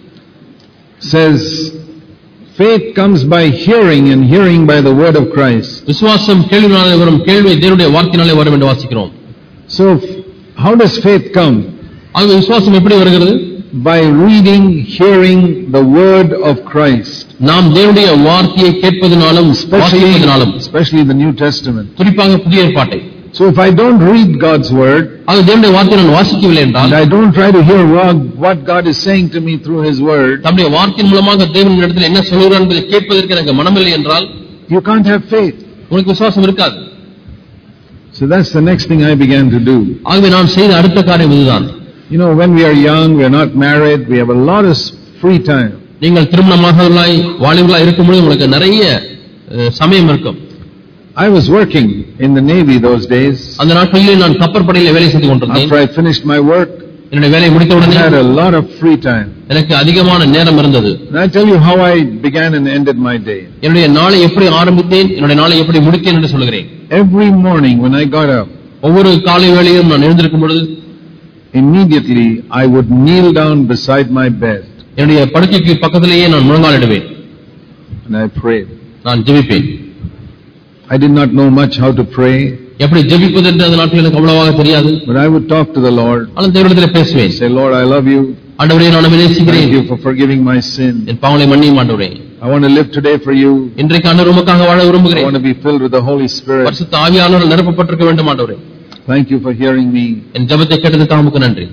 says faith comes by hearing and hearing by the word of Christ. விசுவாசம் கேள்வியினாலே வரும், கேள்வி தேவனுடைய வார்த்தையினாலே வரும் என்று வாசிக்கிறோம். So how does faith come? அது விசுவாசம் எப்படி வருகிறது? By reading, hearing the word of Christ. நாம் தேவனுடைய வார்த்தையை கேட்பதனாலும் வாசிப்பதனாலும், especially the New Testament. குறிப்பாக புதிய ஏற்பாட்டை. So if I don't read God's word, அது தேவனுடைய வார்த்தையை நான் வாசிக்கவில்லை என்றால், and I don't try to hear what God is saying to me through his word, தம்முடைய வார்த்தையின் மூலமாக தேவனிடத்தில் என்ன சொல்கிறார் என்பதை கேட்பதற்கு எனக்கு மனமில்லை என்றால், you can't have faith. உங்களுக்கு விசுவாசம் இருக்காது. So that's the next thing I began to do. ஆகவே நான் செய்த அடுத்த காரியம் இதுதான். When we are young, we are not married, we have a lot of free time. நீங்கள் திருமணமாகவில்லை, வாலிபர்களாய் இருக்கும்போது உங்களுக்கு நிறைய சமயம் இருக்கும். I was working in the Navy those days. அந்த நாட்களில் நான் கப்பற்படையில் வேலை செய்து கொண்டிருந்தேன். After I finished my work, என்னுடைய வேலையை முடித்தவுடனே I had a lot of free time. எனக்கு அதிகமான நேரம் இருந்தது. And I tell you how I began and ended my day. என்னுடைய நாளை எப்படி ஆரம்பித்தேன், என்னுடைய நாளை எப்படி முடித்தேன் என்று சொல்கிறேன். Every morning when I got up, ஒவ்வொரு காலை வேளையிலும் நான் எழுந்திருக்கும் பொழுது immediately I would kneel down beside my bed. என்னுடைய படுக்கைக்கு பக்கத்திலேயே நான் முழங்காலிடுவேன். And I prayed. நான் ஜெபிப்பேன். I did not know much how to pray. எப்படி ஜெபிப்பது என்று அந்த நாட்களில் எனக்கு அவ்வளவாக தெரியாது. But I would talk to the Lord. ஆனால் தேவனிடத்தில் பேசுவேன். Say, Lord, I love you. ஆண்டவரே, நான் உம்மை நேசிக்கிறேன். Thank you for forgiving my sin. என் பாவங்களை மன்னியும் ஆண்டவரே. I want to live today for you. இன்றைக்கு ஆண்டவர் உமக்காக வாழ விரும்புகிறேன். I want to be filled with the Holy Spirit. பரிசுத்த ஆவியானவரால் நிரப்பப்பட்டிருக்க வேண்டும் ஆண்டவரே. Thank you for hearing me. என் ஜெபத்தை கேட்டதுக்காக உமக்கு நன்றி.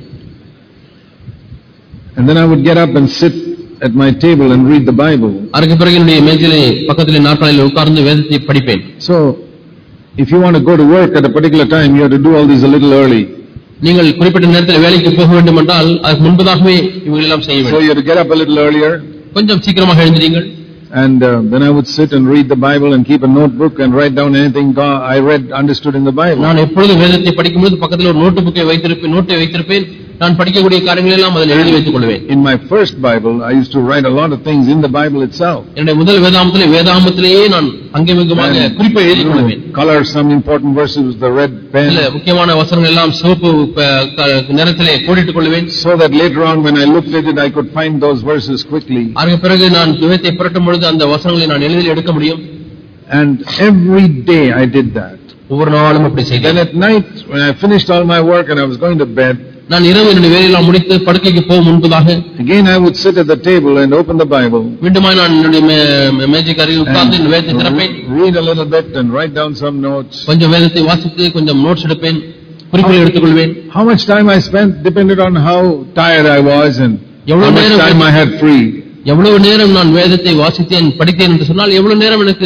And then I would get up and sit at my table and read the Bible. அதற்கு பிறகு என்னுடைய மேஜையிலே பக்கத்திலே நாற்காலியில் உட்கார்ந்து வேதத்தை படிப்பேன். So, if you want to go to work at a particular time, you have to do all this a little early. நீங்கள் குறிப்பிட்ட நேரத்தில் வேலைக்கு போக வேண்டும் என்றால் அதுக்கு முன்பதாகவே இவங்க எல்லாம் செய்ய வேண்டும். So you have to get up a little earlier. கொஞ்சம் சீக்கிரமாக எழுந்திரீங்கள். And then I would sit and read the Bible and keep a notebook and write down anything I read, understood in the Bible. நான் எப்பொழுதும் வேதத்தை படிக்கும்போது பக்கத்தில் ஒரு நோட்புக்கை வைத்திருப்பேன். நான் படிக்கக்கூடிய காரியங்களை எல்லாம் அதில் எழுதி வைத்துக் கொள்வேன். In my first Bible, I used to write a lot of things in the Bible itself. என்னுடைய முதல் வேதாகமத்திலேயே நான் அங்கமிங்கமாக குறிப்பை எழுதி கொள்வேன். Color some important verses with the red pen. இல்ல முக்கியமான வசனங்கள் எல்லாம் சிவப்பு நிறத்திலே கோடிட்டுக் கொள்வேன். So that later on when I looked at it, I could find those verses quickly. அதற்கு பிறகு நான் வேதத்தை புரட்டும் பொழுது அந்த வசனங்களை நான் எளிதில் எடுக்க முடியும். And every day I did that. ஒவ்வொரு நாளும் அப்படி செய்தேன். Then at night when I finished all my work and I was going to bed, நான் இரவு என்னுடைய வேலையெல்லாம் முடித்து படுக்கைக்கு போகும் முன்பதாக again I would sit at the table and open the Bible. மீண்டுமாய் நான் என்னுடைய மேஜைக்கு அருகில் உட்கார்ந்து இந்த வேதத்தை திறப்பேன். Read a little bit and write down some notes. கொஞ்சம் வேதத்தை வாசித்து கொஞ்சம் நோட்ஸ் எடுப்பேன், குறிப்புகளை எடுத்துக்கொள்வேன். How much time I spent depended on how tired I was and how much time I had free. எவ்வளவு நேரம் நான் வேதத்தை வாசித்தேன் படித்தேன் என்று சொன்னால் எவ்வளவு நேரம் எனக்கு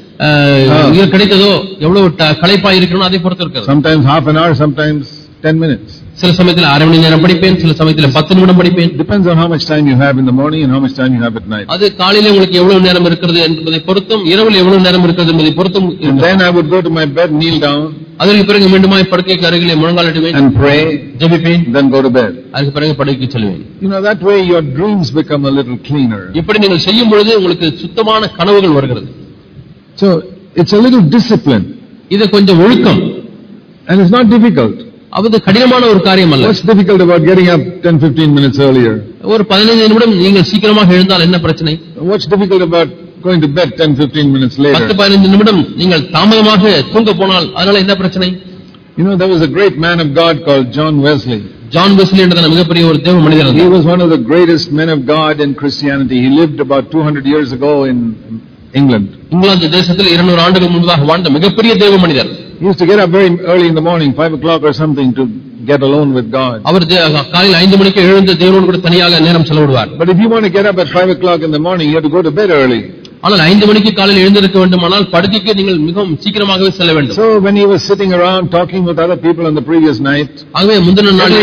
கிடைத்ததோ, எவ்வளவு களைப்பாய் இருக்கணும் அதை பொறுத்து இருக்கிறது. Sometimes half an hour, sometimes 10 minutes. சில சமயத்தில் அரை மணி நேரம் படிப்பேன், சில சமயத்தில் 10 நிமிடம் படிப்பேன். Depends on how much time you have in the morning and how much time you have at night. அது காலையில உங்களுக்கு எவ்வளவு நேரம் இருக்கிறது என்பதை பொறுத்தும் இரவில் எவ்வளவு நேரம் இருக்கிறது என்பதை பொறுத்தும். Then I would go to my bed, kneel down. அதற்கு பிறகு மீண்டுமாய் படுக்கைக்கு அருகிலே முழங்காலிடுவேன் and pray, ஜெபிப்பேன், then go to bed. அதற்கு பிறகு படுக்கைக்கு செல்வேன். You know, that way your dreams become a little cleaner. இப்படி நீங்கள் செய்யும் பொழுது உங்களுக்கு சுத்தமான கனவுகள் வருகிறது. So it's a little discipline. இது கொஞ்சம் ஒழுக்கம். And it's not difficult. அது கடினமான ஒரு காரியம் அல்ல. What's difficult about getting up 10-15 minutes earlier? ஒரு 15 நிமிடம் நீங்கள் சீக்கிரமாக எழுந்தால் என்ன பிரச்சனை? What's difficult about going to bed 10-15 minutes later? 10-15 நிமிடம் நீங்கள் தாமதமாக தூங்க போனால் அதனால என்ன பிரச்சனை? You know, there was a great man of God called John Wesley. John Wesley என்ற மிகப்பெரிய ஒரு தேவ மனிதர். He was one of the greatest men of God in Christianity. He lived about 200 years ago in England. England தேசத்தில் 200 ஆண்டுகள் முன்பதாக வாழ்ந்த மிகப்பெரிய தேவ மனிதர். He used to get up very early in the morning, 5 o'clock or something, to get alone with God. அவர் காலையில் 5 மணிக்கு எழுந்து தேவனோடு கூட தனியாக நேரம் செலவிடுவார். But if you want to get up at 5 o'clock in the morning, you have to go to bed early. ஆனால் 5 மணிக்கு காலையில் எழுந்திருக்க வேண்டுமானால் படுக்கைக்கு நீங்கள் மிகவும் சீக்கிரமாகவே செல்ல வேண்டும். So when he was sitting around talking with other people on the previous night, ஆகவே முந்தின நாள்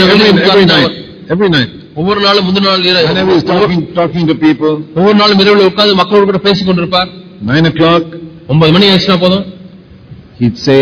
every night, ஒவ்வொரு நாளும் முந்தின நாள் whenever he was talking to people, ஒவ்வொரு நாளும் இரவில் உட்கார்ந்து மக்களோடு கூட பேசிக் கொண்டிருப்பார். 9 o'clock, 9 மணி ஆயிடுச்சுனா போதும், he'd say,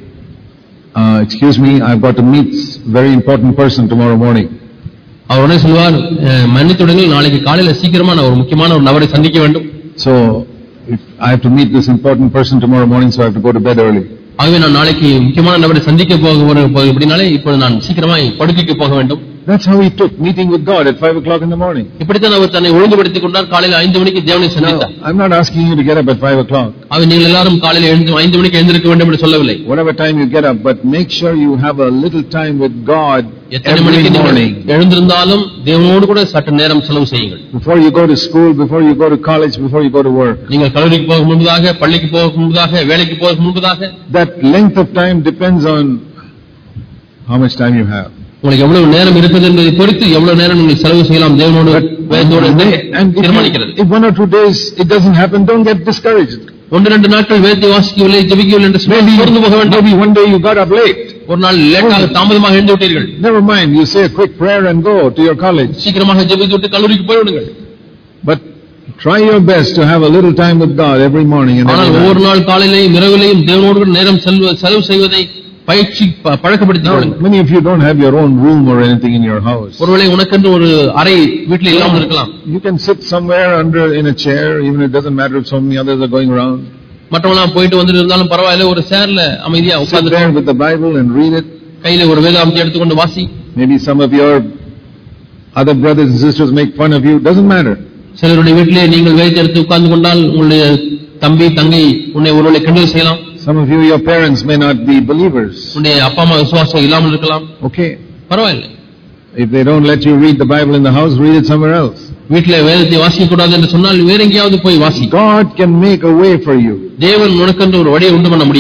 excuse me, I've got to meet very important person tomorrow morning. அவர் உடனே சொல்வார், மன்னித்துடுங்கள், நாளைக்கு காலையில சீக்கிரமா நான் ஒரு முக்கியமான ஒரு நபரை சந்திக்க வேண்டும். So if I have to meet this important person tomorrow morning, so I have to go to bed early. ஆகவே நான் நாளைக்கு முக்கியமான நபரை சந்திக்க போக அப்படினாலே இப்பொழுது நான் சீக்கிரமா படுக்கைக்கு போக வேண்டும். That's how he took meeting with God at 5 o'clock in the morning. இப்படித்தான் அவர் தன்னை ஒழுங்குபடுத்திக் கொண்டார். காலையில் 5 மணிக்கு தேவனை சந்தித்தார். I'm not asking you to get up at 5 o'clock. அவன் நீங்கள் எல்லாரும் காலையில் 5 மணிக்கு எழுந்திருக்க வேண்டும் என்று சொல்லவில்லை. Whatever time you get up, but make sure you have a little time with God every morning. எழுந்திருந்தாலும் தேவனோடு கூட சற்று நேரம் செலவு செய்யுங்கள். Before you go to school, before you go to college, before you go to work. நீங்கள் கல்லூரிக்கு போக முன்பதாக, பள்ளிக்கு போக முன்பதாக, வேலைக்கு போக முன்பதாக. That length of time depends on how much time you have. உங்களுக்கு எவ்வளவு நேரம் இருக்குது என்பதை பொறுத்து எவ்வளவு நேரம் நீங்கள் செலவு செய்யலாம் தேவனோடு வேதத்தோடு தீர்மானிக்கிறது. If 1 or 2 days it doesn't happen, don't get discouraged. 1-2 நாட்கள் வேதத்தை வாசிக்கவில்லை, ஜெபிக்கவில்லை என்று சோர்ந்து போக வேண்டாம். Maybe one day you got up late. ஒரு நாள் லேட்டாக தாமதமாக எழுந்து விட்டீர்கள். Never mind, you say a quick prayer and go to your college. சீக்கிரமாக ஜெபித்து விட்டு கல்லூரிக்கு போய் விடுங்கள். But try your best to have a little time with God every morning and ஆனால் ஒவ்வொரு நாள் காலையிலேயும் இரவிலேயும் தேவனோடு நேரம் செலவு செய்வதை பயிற்சி பழக்கப்படுத்திக் கொள்ளுங்கள். Many of you don't have your own room or anything in your house. ஒருவேளை உனக்கென்று ஒரு அறை வீட்டில் இல்லாமல் இருக்கலாம். You can sit somewhere under in a chair, even it doesn't matter if so many others are going around. மற்றவங்க போயிட்டு வந்துட்டு இருந்தாலும் பரவாயில்லை, ஒரு சேர்ல அமைதியா உட்கார்ந்து sit there with the Bible and read it. கையில ஒரு வேதாகமத்தை எடுத்துக்கொண்டு வாசி. Maybe some of your other brothers and sisters make fun of you, doesn't matter. சிலருடைய வீட்டிலே நீங்கள் வேதத்தை எடுத்து உட்கார்ந்து கொண்டால் உங்களுடைய தம்பி தங்கை உன்னை ஒருவேளை கிண்டல் செய்யலாம். Some of you, your parents may not be believers. உன்னுடைய அப்பா அம்மா விசுவாசம் இல்லாமல் இருக்கலாம். Okay, பரவாயில்லை. if they don't let you read the Bible in the house, read it somewhere else. வீட்டிலே வேதத்தை வாசிக்க கூடாது என்று சொன்னால் வேற எங்கேயாவது போய் வாசி. God can make a way for you. தேவன் உனக்கென்று ஒரு வழியை உண்டு பண்ண முடியும்.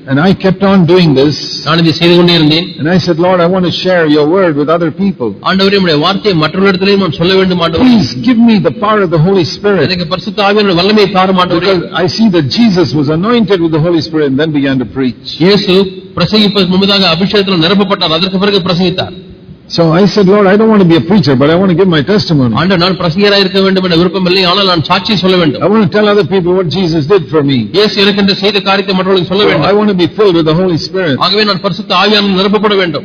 And I kept on doing this. நான் இதை செய்து கொண்டே இருந்தேன். And I said, Lord, I want to share your word with other people. ஆண்டவரே உம்முடைய வார்த்தையை மற்றவர்களிடத்திலே நான் சொல்ல வேண்டும் ஆண்டவரே. Please give me the power of the Holy Spirit. எனக்கு பரிசுத்த ஆவியானவருடைய வல்லமையை தாரும் ஆண்டவரே. Because I see that Jesus was anointed with the Holy Spirit and then began to preach. இயேசு பிரசங்கிப்பதற்கு முன்னதாக அபிஷேகத்தால் நிரப்பப்பட்டார், அதற்கு பிறகு பிரசங்கித்தார். So I said, Lord, I don't want to be a preacher, but I want to give my testimony. ஆண்டவரே, நான் பிரசங்கியராக இருக்க வேண்டும் என்ற விருப்பம் இல்லை, ஆனால் நான் சாட்சி சொல்ல வேண்டும். I want to tell other people what Jesus did for me. இயேசு எனக்கு என்று செய்த காரியத்தை மற்றவர்களுக்கு சொல்ல வேண்டும். I want to be filled with the Holy Spirit. ஆகவே நான் பரிசுத்த ஆவியானவரால் நிரப்பப்பட வேண்டும்.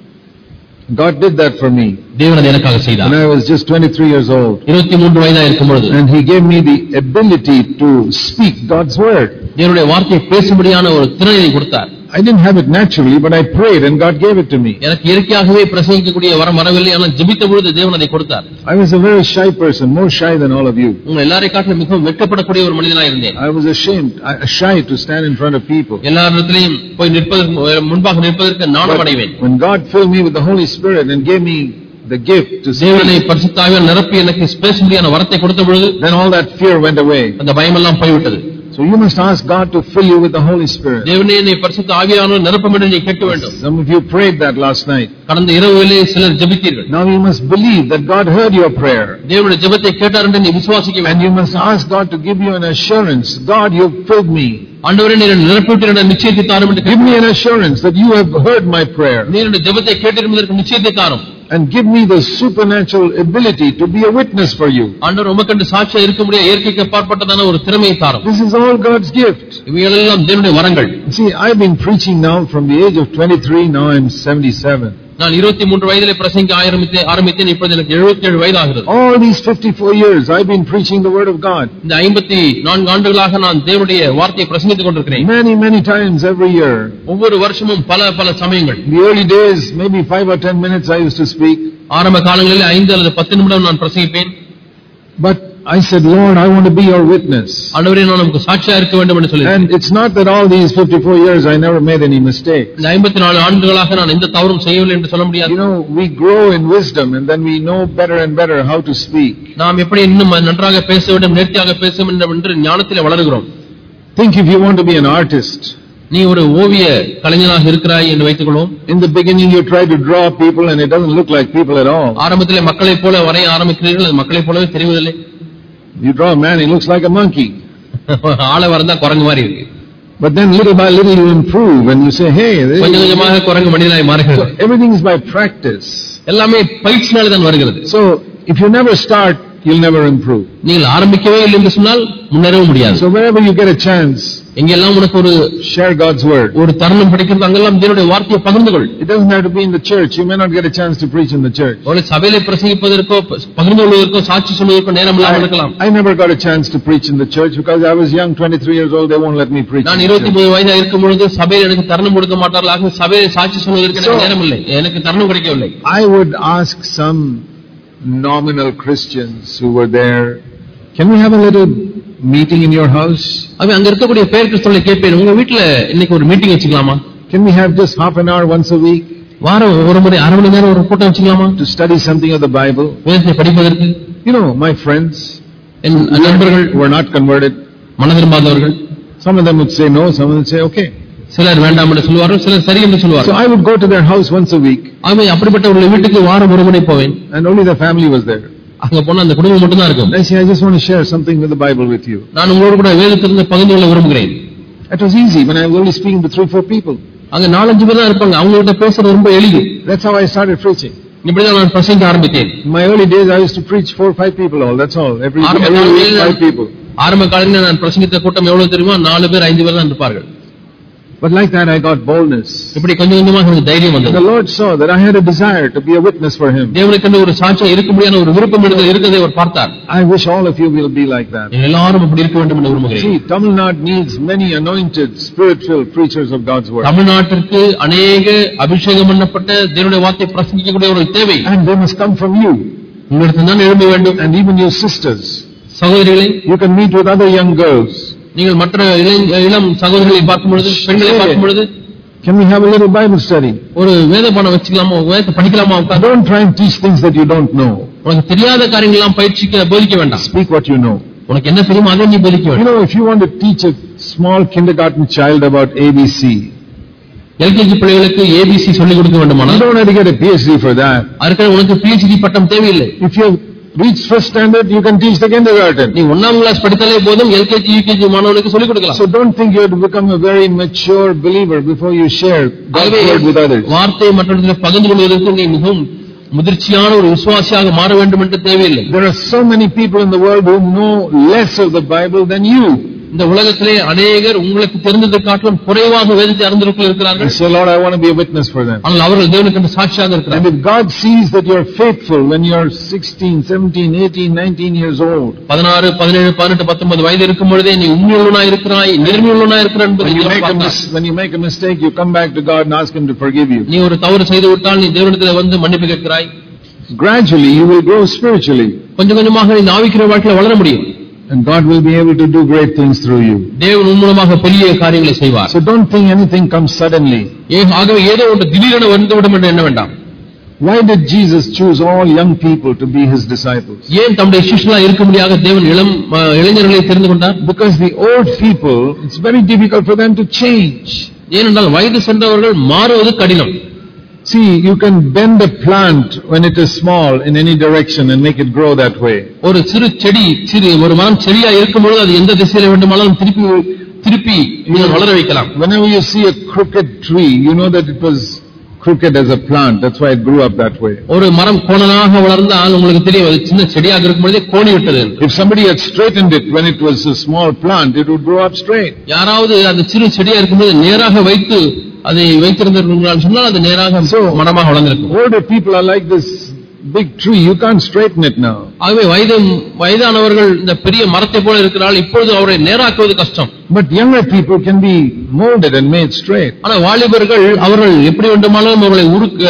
God did that for me. தேவன் அதை எனக்காக செய்தார். When I was just 23 years old. 23 வயதாக இருக்கும் பொழுது. And he gave me the ability to speak God's word. தேவனுடைய வார்த்தையை பேசும்படியான ஒரு திறனை கொடுத்தார். I didn't have it naturally, but I prayed and God gave it to me. எனக்கு இயற்கையாகவே பிரசங்கிக்கக்கூடிய வரம் வரவில்லை, ஆனால் ஜெபித்த பொழுது தேவன் அதை கொடுத்தார். I was a very shy person, more shy than all of you. உங்க எல்லாரை காட்டிலும் மிகவும் வெட்கப்படக்கூடிய ஒரு மனிதனாக இருந்தேன். I was shy to stand in front of people. எல்லாரிடத்திலும் போய் முன்பாக நிற்பதற்கு நாணம் அடைவேன். When God filled me with the Holy Spirit and gave me the gift to speak, தேவனை பரிசுத்த ஆவியால் நிரப்பி எனக்கு பேசும்படியான வரத்தை கொடுத்த பொழுது then all that fear went away. அந்த பயமெல்லாம் போய்விட்டது. So you must ask God to fill you with the Holy Spirit. தேவனே என்னை பரிசுத்த ஆவியானவரால் நிரப்பும் என்று நீ கேட்க வேண்டும். Some of you prayed that last night. கடந்த இரவிலே சிலர் ஜெபித்தீர்கள். Now you must believe that God heard your prayer. தேவனுடைய ஜெபத்தை கேட்டார் என்று நீ விசுவாசிக்க வேண்டும். And you must ask God to give you an assurance. God, you filled me. ஆண்டவரே, நீர் நிரப்பிவிட்டீர் என்ற நிச்சயத்தை தாரும் என்று give me an assurance that you have heard my prayer. நீர் என்னுடைய ஜெபத்தை கேட்டிருப்பதற்கு நிச்சயத்தை தாரும். And give me the supernatural ability to be a witness for you. ஆண்டவர் உமக்கென்று சாட்சியாக இருக்க முடிய இயற்கைக்கு அப்பாற்பட்டதான ஒரு திறமையை தாரும். This is all God's gift. இவையெல்லாம் தேவனுடைய வரங்கள். See, I've been preaching now from the age of 23, now I'm 77. நான் 23 வயதிலே பிரசங்கிக்க ஆரம்பித்தேன். இப்பொழுது எனக்கு 77 வயதாகிறது. All these 54 years I've been preaching the word of God. இந்த 54 ஆண்டுகளாக நான் தேவனுடைய வார்த்தையை பிரசங்கித்துக் கொண்டிருக்கிறேன். Many times every year. ஒவ்வொரு வருஷமும் பல சமயங்கள். In the early days, maybe 5 or 10 minutes I used to speak. ஆரம்ப காலங்களில் 5 அல்லது 10 நிமிடம் நான் பிரசங்கிப்பேன். But I said, Lord, I want to be your witness. ஆண்டவரே, நான் உமக்கு சாட்சியா இருக்க வேண்டும் என்று சொல்லினேன். And it's not that all these 54 years I never made any mistakes. இந்த 54 ஆண்டுகளாக நான் எந்த தவறும் செய்யவில்லை என்று சொல்ல முடியாது. You know, we grow in wisdom and then we know better and better how to speak. நாம் எப்படி இன்னும் நன்றாக பேச வேண்டும், நேர்த்தியாக பேச வேண்டும் என்று ஞானத்திலே வளருகிறோம். Think if you want to be an artist. நீ ஒரு ஓவிய கலைஞனாக இருக்கிறாய் என்று வைத்துக்கொள்வோம். In the beginning you try to draw people and it doesn't look like people at all. ஆரம்பத்திலே மக்களைப் போல வரைய ஆரம்பிக்கிறீர்கள், அது மக்களைப் போலவே தெரிவதில்லை. You draw a man, he looks like a monkey. ஆளை வரைந்தா குரங்கு மாதிரி இருக்கு. But then little by little you improve and you say, hey, கொஞ்சம் கொஞ்சமாக குரங்கு மனிதனாய் மாறுகிறது. So everything is by practice. எல்லாமே பயிற்சினாலே தான் வருகிறது. So if you never start, you'll never improve. நீங்கள் ஆரம்பிக்கவே இல்லை என்று சொன்னால் முன்னேறவும் முடியாது. So wherever you get a chance, எங்கெல்லாம் உனக்கு ஒரு share God's word. ஒரு தருணம் கிடைக்கிறது, அங்கெல்லாம் தேவனுடைய வார்த்தையை பகிர்ந்து கொள். It doesn't have to be in the church. You may not get a chance to preach in the church. ஒரு சபையிலே பிரசங்கிப்பதற்கோ பகிர்ந்து கொள்வதற்கோ சாட்சி சொல்வதற்கோ நேரம் இல்லாமல் இருக்கலாம். I never got a chance to preach in the church because I was young, 23 years old. They won't let me preach. நான் 23 வயதாக இருக்கும் பொழுது சபையில் எனக்கு தருணம் கொடுக்க மாட்டார்கள். ஆக சபையில் சாட்சி சொல்வதற்கு எனக்கு நேரம் இல்லை, எனக்கு தருணம் கிடைக்கவில்லை. I would ask some nominal Christians who were there, can we have a little meeting in your house? அங்க இருக்கக்கூடிய பேர் கிறிஸ்தவர்களை கேட்பேன், உங்க வீட்ல இன்னைக்கு ஒரு மீட்டிங் வச்சுக்கலாமா? Can we have just half an hour once a week? வாரம் ஒரு முறை அரை மணி நேரம் ஒரு கூட்டம் வச்சுக்கலாமா? To study something of the Bible. வேதத்தை படிப்பதற்கு. You know, my friends, என் நண்பர்கள் who are not converted, மனதிரும்பாதவர்கள், some of them would say no, some would say okay. சிலர் வேண்டாம் என்று சொல்வார்கள், சிலர் சரி என்று சொல்வார்கள். So I would go to their house once a week. ஆகவே அப்படிப்பட்டவர்கள் வீட்டுக்கு வாரம் ஒரு முறை போவேன். And only the family was there. அங்க போனா அந்த குடும்பம் மட்டும் தான் இருக்கும். I say, I just want to share something with the Bible with you. நான் உங்களோட கூட வேதத்திலிருந்து பகிர்ந்து கொள்ள விரும்புகிறேன். It was easy when I was only speaking to 3-4 people. அங்க 4-5 பேர் தான் இருப்பாங்க, அவங்கள்ட்ட பேசுறது ரொம்ப எளிது. That's how I started preaching. இப்படிதான் நான் பிரசங்கிக்க ஆரம்பித்தேன். In my early days I used to preach 4-5 people all. That's all. Every week 5 people. ஆரம்ப காலங்களில் நான் பிரசங்கித்த கூட்டம் எவ்வளவு தெரியுமா? 4 பேர் 5 பேர் தான் இருப்பார்கள். But like that I got boldness. இப்படி கொஞ்சம் கொஞ்சமாக எனக்கு தைரியம் வந்தது. The Lord saw that I had a desire to be a witness for him. தேவனுக்கு ஒரு சாட்சியா இருக்க முடியாத ஒரு விருப்பம் இருக்கிறதை அவர் பார்த்தார். I wish all of you will be like that. எல்லாரும் அப்படி இருக்க வேண்டும் என்று விரும்புகிறேன். See, Tamil Nadu needs many anointed spiritual preachers of God's word. தமிழ்நாட்டிற்கு अनेक அபிஷேகம் பண்ணப்பட்ட தேவனுடைய வார்த்தையை பிரசங்கிக்கக்கூடிய ஒரு தேவை. And they must come from you. உங்களிடத்தில் தான் எழும்ப வேண்டும். And even your sisters. சகோதரிகளே, you can meet with other young girls. நீங்கள் மற்ற இளம் சகோதரிகளை பார்க்கும் பொழுது, பெண்களை பார்க்கும் பொழுது, can we have a little Bible study? ஒரு வேத பாடம் வச்சுக்கலாமா? வேதத்தை படிக்கலாமா? Don't try and teach things that you don't know. உனக்கு தெரியாத காரியங்கள் எல்லாம் போதிக்க வேண்டாம். Speak what you know. உனக்கு என்ன தெரியுமோ அதை நீ போதிக்க வேண்டும். You know, if you want to teach a small kindergarten child about ABC. LKG பிள்ளைகளுக்கு ஏபிசி சொல்லிக் கொடுக்க வேண்டுமானால் you don't have to get a PhD for that. அதற்கு உனக்கு PhD பட்டம் தேவையில்லை. If you reach first standard, you can teach the kindergarten. நீ 1ஆம் கிளாஸ் படித்தாலே போதும் எல்கேஜி யூகேஜி மாணவர்களுக்கு சொல்லிக் கொடுக்கலாம். So don't think you have to become a very mature believer before you share God's word with others. வார்த்தையை மற்றவர்களுக்கு பகிர்ந்து கொள்வதற்கு நீ மிகவும் முதிர்ச்சியான ஒரு விசுவாசியாக மாற வேண்டும் என்று தேவையில்லை. There are so many people in the world who know less of the Bible than you. இந்த உலகத்திலே अनेகர் உங்களுக்கு தெரிந்ததை காட்டிலும் குறைவாக வேதத்தை அறிந்தவர்கள் இருக்கிறார்கள். So Lord, I want to be a witness for them. ஆனால் அவர்கள் தேவனுக்கு சாட்சியாக இருக்கிறார்கள். And if God sees that you are faithful when you are 16, 17, 18, 19 years old. 16, 17, 18, 19 வயது இருக்கும் பொழுதே நீ உண்மையுள்ளவனாய் இருக்கிறாய், நேர்மையுள்ளவனாய் இருக்கிறாய் என்பதை when you make a mistake, you come back to God and ask him to forgive you. நீ ஒரு தவறு செய்து விட்டால் நீ தேவனிடத்தில் வந்து மன்னிப்பு கேட்கிறாய். Gradually you will grow spiritually. கொஞ்சம் கொஞ்சமாக நீ ஆவிக்குரிய வாழ்க்கையில் வளர முடியும். And God will be able to do great things through you. தேவன் உன் மூலமாக பெரிய காரியங்களை செய்வார். So don't think anything comes suddenly. ஆகவே ஏதோ ஒன்று திடீரென வந்துவிடும் என்று எண்ண வேண்டாம். Why did Jesus choose all young people to be his disciples? ஏன் தம்முடைய சிஷ்யர்களாக இருக்கும்படியாக தேவன் இளைஞர்களை தெரிந்து கொண்டார்? Because the old people, it's very difficult for them to change. ஏனென்றால் வயது சென்றவர்கள் மாறுவது கடினம். See, you can bend a plant when it is small in any direction and make it grow that way. ஒரு சிறு செடி ஒரு மரம் செடியா இருக்கும்போது அது எந்த திசையில வேண்டுமானாலும் திருப்பி நீங்கள் வளர வைக்கலாம். Whenever you see a crooked tree, you know that it was crooked as a plant. That's why it grew up that way. ஒரு மரம் கோணலாக வளர்ந்தால் உங்களுக்கு தெரியும் அது சின்ன செடியாக இருக்கும்போதே கோணி விட்டது. If somebody had straightened it when it was a small plant, it would grow up straight. யாராவது அந்த சிறு செடியா இருக்கும்போது நேராக வைத்து அதை வைத்திருந்தார்கள் சொன்னால் அது நேராக மரமாக வளர்ந்திருக்கும். Older people are like this big tree. You can't straighten it now. ஆகவே வயதானவர்கள் இந்த பெரிய மரத்தை போல இருக்கிறார்கள். இப்பொழுது அவரை நேராக்குவது கஷ்டம். But younger people can be molded and made straight. ஆனா வாலிபர்கள் அவர்கள் எப்படி வேண்டுமானாலும் அவர்களை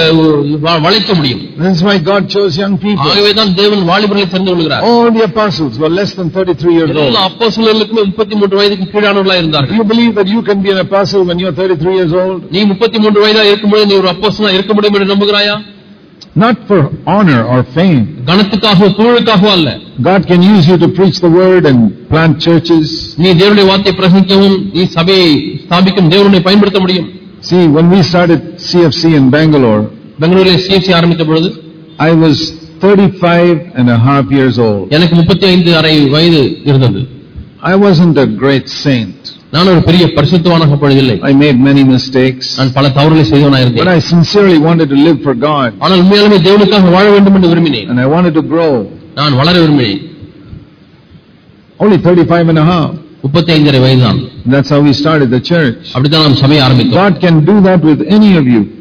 வளைக்க முடியும். That's why God chose young people. ஆகவே தான் தேவன் வாலிபர்களை தெரிந்து கொள்கிறார். All the apostles were less than 33 years old. எல்லா அப்போஸ்தலர்களுமே 33 வயதுக்கு கீழானவர்களாக இருந்தார்கள். Do you believe that you can be an apostle when you are 33 years old? நீ 33 வயதா இருக்கும்போது நீ ஒரு அப்போஸ்தலனா இருக்க முடியும் என்று நம்புகிறாயா? Not for honor or fame. கனத்துக்காக புகழுக்காக அல்ல. God can use you to preach the word and plant churches. நீ தேவனுடைய வார்த்தையை பிரசங்கிக்கவும் நீ சபையை ஸ்தாபிக்கவும் தேவனை பயன்படுத்த முடியும். See, when we started CFC in Bangalore, பெங்களூரிலே CFC ஆரம்பித்த பொழுது I was 35 and a half years old. எனக்கு 35 அரை வயது இருந்தது. I wasn't a great saint. நான் ஒரு பெரிய பரிசுத்தவானாக அப்பொழுதில்லை. I made many mistakes. நான் பல தவறுகளை செய்தவனாக இருந்தேன். But I sincerely wanted to live for God. ஆனால் உண்மையாலுமே தேவனுக்காக வாழ வேண்டும் என்று விரும்பினேன். And I wanted to grow. நான் வளர விரும்பினேன். Only 35 and a half. 35 அரை வயதுதான். That's how we started the church. அப்படிதான் நாம் சபையை ஆரம்பித்தோம். God can do that with any of you.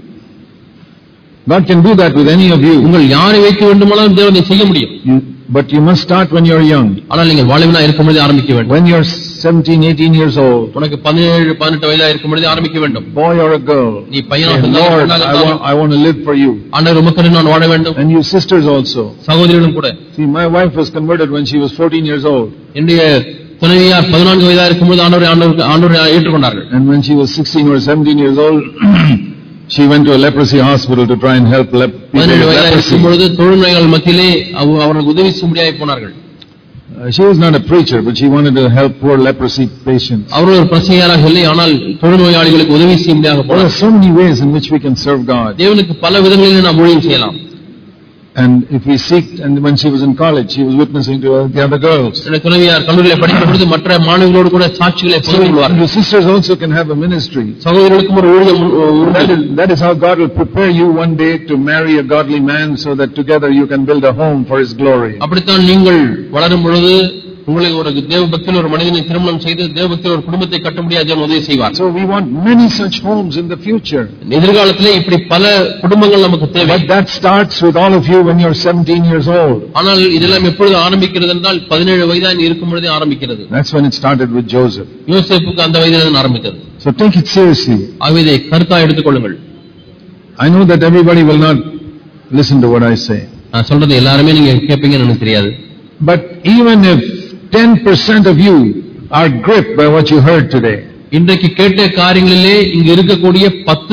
God can do that with any of you. உங்கள் யாரை வைக்க வேண்டுமானாலும் தேவன் அதை செய்ய முடியும். But you must start when you're young. ஆனால் நீங்கள் வாலிபனா இருக்கும்போது ஆரம்பிக்க வேண்டும். When you're 17, 18 years old. உனக்கு 17, 18 வயதா இருக்கும்போது ஆரம்பிக்க வேண்டும். Boy or a girl. நீ பையனாக இருந்தாலும் I want to live for you. ஆண்டவர் உமக்காக நான் வாழ வேண்டும். And you sisters also. சகோதரிகளும் கூட. See, my wife was converted when she was 14 years old. என்னுடைய துணைவியார் 14 வயதா இருக்கும்போது ஆண்டவரை ஏற்றுக்கொண்டார்கள். And when she was 16 or 17 years old, she went to a leprosy hospital to try and help people with leprosy. தொழுநோயாளர்கள் மத்தியிலே அவர்களுக்கு உதவி செய்யும்படியாக போனார்கள். She was not a preacher, but she wanted to help poor leprosy patients. அவர்கள் ஒரு பிரசங்கியாராக இல்லை, ஆனால் தொழுநோயாளிகளுக்கு உதவி செய்யும்படியாக போனார்கள். There are so many ways in which we can serve God. தேவனுக்கு பல விதங்களில் நாம் ஊழியம் செய்யலாம். And if we seek, and when she was in college, she was witnessing to the other girls. துணைவியார் கல்லூரியிலே படிக்கும் பொழுது மற்ற மாணவர்களோடு கூட சாட்சிகளை பகிர்ந்து கொள்வார்கள். Your sisters also can have a ministry. சகோதரர்களுக்கும் ஒரு ஊழியம். That is how God will prepare you one day to marry a godly man, so that together you can build a home for His glory. அப்படித்தான் நீங்கள் வளரும் பொழுது உங்களை ஒரு தேவபக்தியில் ஒரு மனிதனை திருமணம் செய்து தேவபக்தியில் ஒரு குடும்பத்தை கட்ட முடியாது உதவி செய்வார். So we want many such homes in the future. எதிர்காலத்திலே இப்படி பல குடும்பங்கள் நமக்கு தேவை. But that starts with all of you when you're 17 years old. ஆனால் இதெல்லாம் எப்பொழுது ஆரம்பிக்கிறது என்றால் 17 வயதா இருக்கும் பொழுதே ஆரம்பிக்கிறது. That's when it started with Joseph. யோசேப்புக்கு அந்த வயதில் ஆரம்பித்தது. So take it seriously. ஆகவே இதை கருத்தா எடுத்துக்கொள்ளுங்கள். I know that everybody will not listen to what I say. நான் சொல்றது எல்லாரும் நீங்க கேட்பீங்கன்னு எனக்கு தெரியாது. But even if 10% of you are gripped by what you heard today, இன்றைக்கு கேட்ட காரியங்களிலே இங்க இருக்கக்கூடிய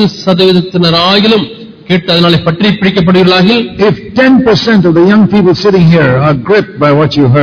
10% கேட்டு அதனாலே பற்றி பிடிக்கப்படுகிறார்கள். If 10% of the young people sitting here are gripped by what you heard,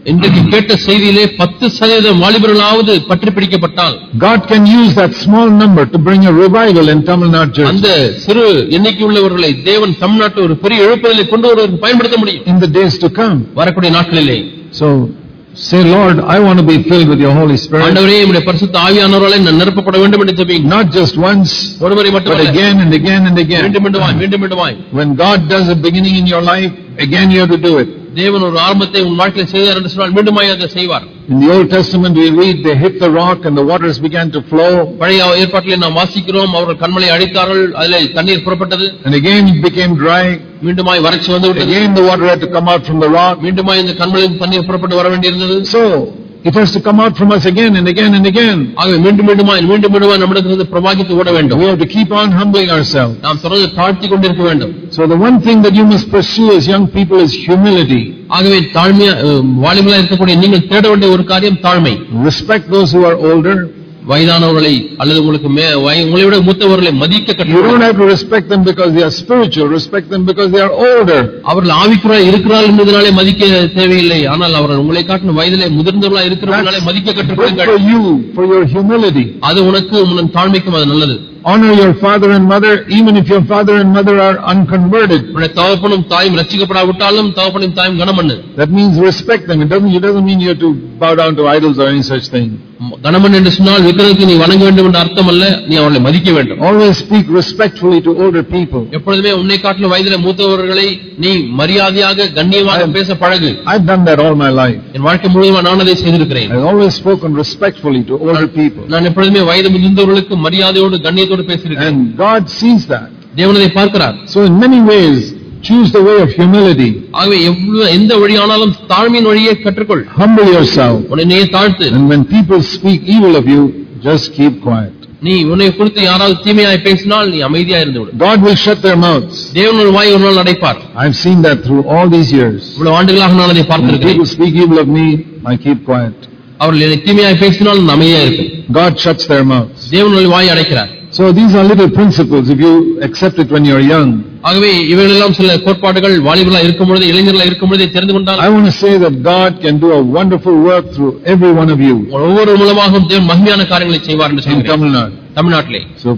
இன்றைக்கு கேட்ட செய்தியிலே 10% வாலிபர்களாவது பற்றி பிடிக்கப்பட்டால் God can use that small number to bring a revival in Tamil Nadu. அந்த சிறு எண்ணிக்கை உள்ளவர்களை தேவன் தமிழ்நாட்டில் ஒரு பெரிய எழுப்புதலை கொண்டு வருவதற்கு பயன்படுத்த முடியும் In the days to come. வரக்கூடிய நாட்களிலே. So say, Lord, I want to be filled with your Holy Spirit. ஆண்டவரே உம்முடைய பரிசுத்த ஆவியானவராலே நான் நிரப்பப்பட வேண்டும் என்று ஜெபிக்கிறேன். Not just once, ஒருமுறை மட்டும் but again and again and again. மீண்டும் மீண்டும். When God does a beginning in your life, again you have to do it. தேவன் ஒரு ஆரம்பத்தை உன் வாழ்க்கையில் செய்தார் என்று சொன்னால் மீண்டுமாய் அதை செய்வார். In the Old Testament we read they hit the rock and the waters began to flow. பழைய ஏற்பாட்டிலே நாம் வாசிக்கிறோம் அவர்கள் கன்மலை அடித்தார்கள் அதிலே தண்ணீர் புறப்பட்டது. And again it became dry. மீண்டுமாய் வறட்சி வந்து விட்டது. Again the water had to come out from the rock. மீண்டுமாய் இந்த கன்மலையின் தண்ணீர் புறப்பட்டு வர வேண்டியிருந்தது. So it has to come out from us again and again and again. ஆகவே மீண்டுமாய் நம்மிடத்திலிருந்து பிரவாகித்து ஓட வேண்டும். We have to keep on humbling ourselves. நாம் தொடர்ந்து தாழ்த்தி கொண்டிருக்க வேண்டும். So the one thing that you must pursue as young people is humility. ஆகவே தாழ்மையா வாலிபர்களாக இருக்கக்கூடிய நீங்கள் தேட வேண்டிய ஒரு காரியம் தாழ்மை. Respect those who are older. வயதானவர்களை அல்லது உங்களுக்கு உங்களை விட மூத்தவர்களை மதிக்க கற்றுக்கொள்ளுங்கள். You don't have to respect them because they are spiritual. Respect them because they are older. அவர்கள் ஆவிக்குள்ளாய் இருக்கிறார்கள் என்பதனாலே மதிக்க தேவையில்லை. ஆனால் அவர்கள் உங்களை காட்டின வயதிலே முதிர்ந்தவர்களாக இருக்கிறவர்களாலே மதிக்க கற்றுக்கொள்ளுங்கள். For you, for your humility. அது உனக்கு உன் தாழ்மைக்கும் அது நல்லது. Honor your father and mother even if your father and mother are unconverted. உன்னுடைய தகப்பனும் தாயும் ரட்சிக்கப்படாவிட்டாலும் தகப்பனும் தாயும் கனம் பண்ணு. That means respect them. It doesn't mean you have to bow down to idols or any such thing. கனம் பண்ணு என்று சொன்னால் விக்கிரகத்துக்கு நீ வணங்க வேண்டும் என்ற அர்த்தம் அல்ல. நீ அவர்களை மதிக்க வேண்டும். Always speak respectfully to older people. எப்பொழுதுமே உன்னை காட்டிலும் வயதிலே மூத்தவர்களை நீ மரியாதையாக கண்ணியமாக பேச பழகு. I've done that all my life. என் வாழ்க்கை முழுவதும் நான் அதை செய்திருக்கிறேன். I've always spoken respectfully to older people. நான் எப்பொழுதுமே வயது முதிர்ந்தவர்களுக்கு மரியாதையோடு கண்ணியத்தோடு பேசியிருக்கிறேன். And God sees that. தேவன் அதை பார்க்கிறார். So in many ways choose the way of humility. ஆகவே எந்த வழியானாலும் தாழ்மையின் வழியை கற்றுக்கொள். Humble yourself. உன்னை தாழ்த்து. And when people speak evil of you, just keep quiet. நீ உன்னை குறித்து யாராவது தீமையாய் பேசினால் நீ அமைதியா இருந்து விடு. God will shut their mouths. தேவன் ஒரு வாயை ஒரு நாள் அடைப்பார். I've seen that through all these years. இவ்வளவு ஆண்டுகளாக நான் அதை பார்த்திருக்கிறேன். People speak evil of me, I keep quiet. அவர்கள் என்னை தீமையாய் பேசினால் நான் அமைதியா இருப்பேன். God shuts their mouths. தேவன் ஒரு வாயை அடைக்கிறார். So these are little principles if you accept it when you're young. ஆகவே இவைகளெல்லாம் சில கோட்பாடுகள் வாலிபர்களாக இருக்கும் பொழுது இளைஞர்களாக இருக்கும் பொழுது தெரிந்து கொண்டால் I want to say that God can do a wonderful work through every one of you. ஒவ்வொரு மூலமாகவும் தேவன் மகிமையான காரியங்களை செய்வார் என்று சொல்கிறேன். தமிழ்நாட்டிலே So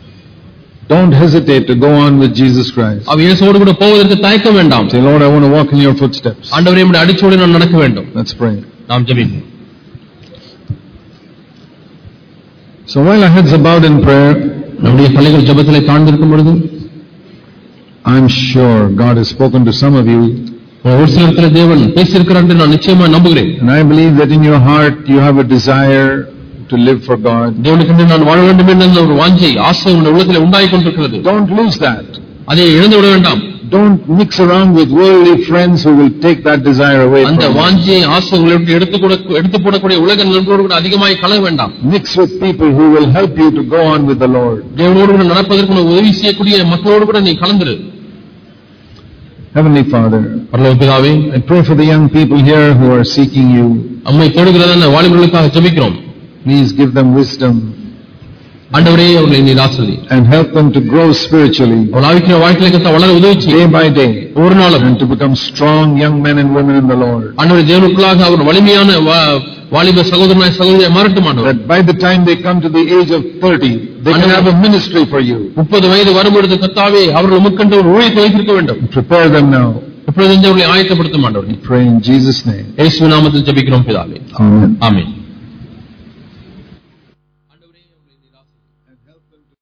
don't hesitate to go on with Jesus Christ. அவ இயேசுவோடு கூட போவதற்கு தயக்கம் வேண்டாம். Say, Lord, I want to walk in your footsteps. ஆண்டவரே உம்முடைய அடிச்சுவடியில் நான் நடக்க வேண்டும். Let's pray. நாம் ஜெபிப்போம். So while our heads are bowed in prayer, நம்முடைய தலைகள் ஜெபத்திலே தாழ்ந்திருக்கும் பொழுது I'm sure God has spoken to some of you. ஒரு சிலருக்கு தேவன் பேசியிருக்கிறார் என்று நான் நிச்சயமா நம்புகிறேன். And I believe that in your heart you have a desire to live for God. தேவனுக்கு நான் வாழ வேண்டும் என்ற ஒரு வாஞ்சை ஆசை உங்கள் உள்ளத்திலே உண்டாகிக் கொண்டிருக்கிறது. Don't lose that. அதை இழந்து விட வேண்டாம். Don't mix around with worldly friends who will take that desire away from you. அந்த வாஞ்சை ஆசை உங்களை எடுத்து போடக்கூடிய உலக நண்பர்களோடு கூட அதிகமாக கலக்க வேண்டாம். Mix with people who will help you to go on with the Lord. தேவனோடு கூட நடப்பதற்கு உதவி செய்யக்கூடிய மக்களோடு கூட நீ கலந்துரு. Heavenly Father, பரலோக பிதாவே, I pray for the young people here who are seeking you. அம்மை தேடுகிற அந்த வாலிபர்களுக்காக ஜெபிக்கிறோம். Please give them wisdom. ஆண்டவரே அவர்களை நீர் ஆசீர்வதி. And help them to grow spiritually. அவர்கள் ஆவிக்குரிய வாழ்க்கையிலே வளர உதவி செய். Day by day. ஒவ்வொரு நாளும். And to become strong young men and women in the Lord. ஆண்டவரே தேவனுக்குள்ளாக அவர் வலிமையான வாலிப சகோதரனாய் சகோதரியாய் மாறட்டும் ஆண்டவரே. That by the time they come to the age of 30, they can have a ministry for you. 30 வயது வரும்பொழுது கர்த்தாவே அவர்கள் உமக்கென்று ஒரு ஊழியத்தை வைத்திருக்க வேண்டும். Prepare them now. இப்பொழுது அவர்களை ஆயத்தப்படுத்தும் ஆண்டவரே. Pray in Jesus' name. இயேசுவின் நாமத்தில் ஜெபிக்கிறோம் பிதாவே. Amen. ஆமென்.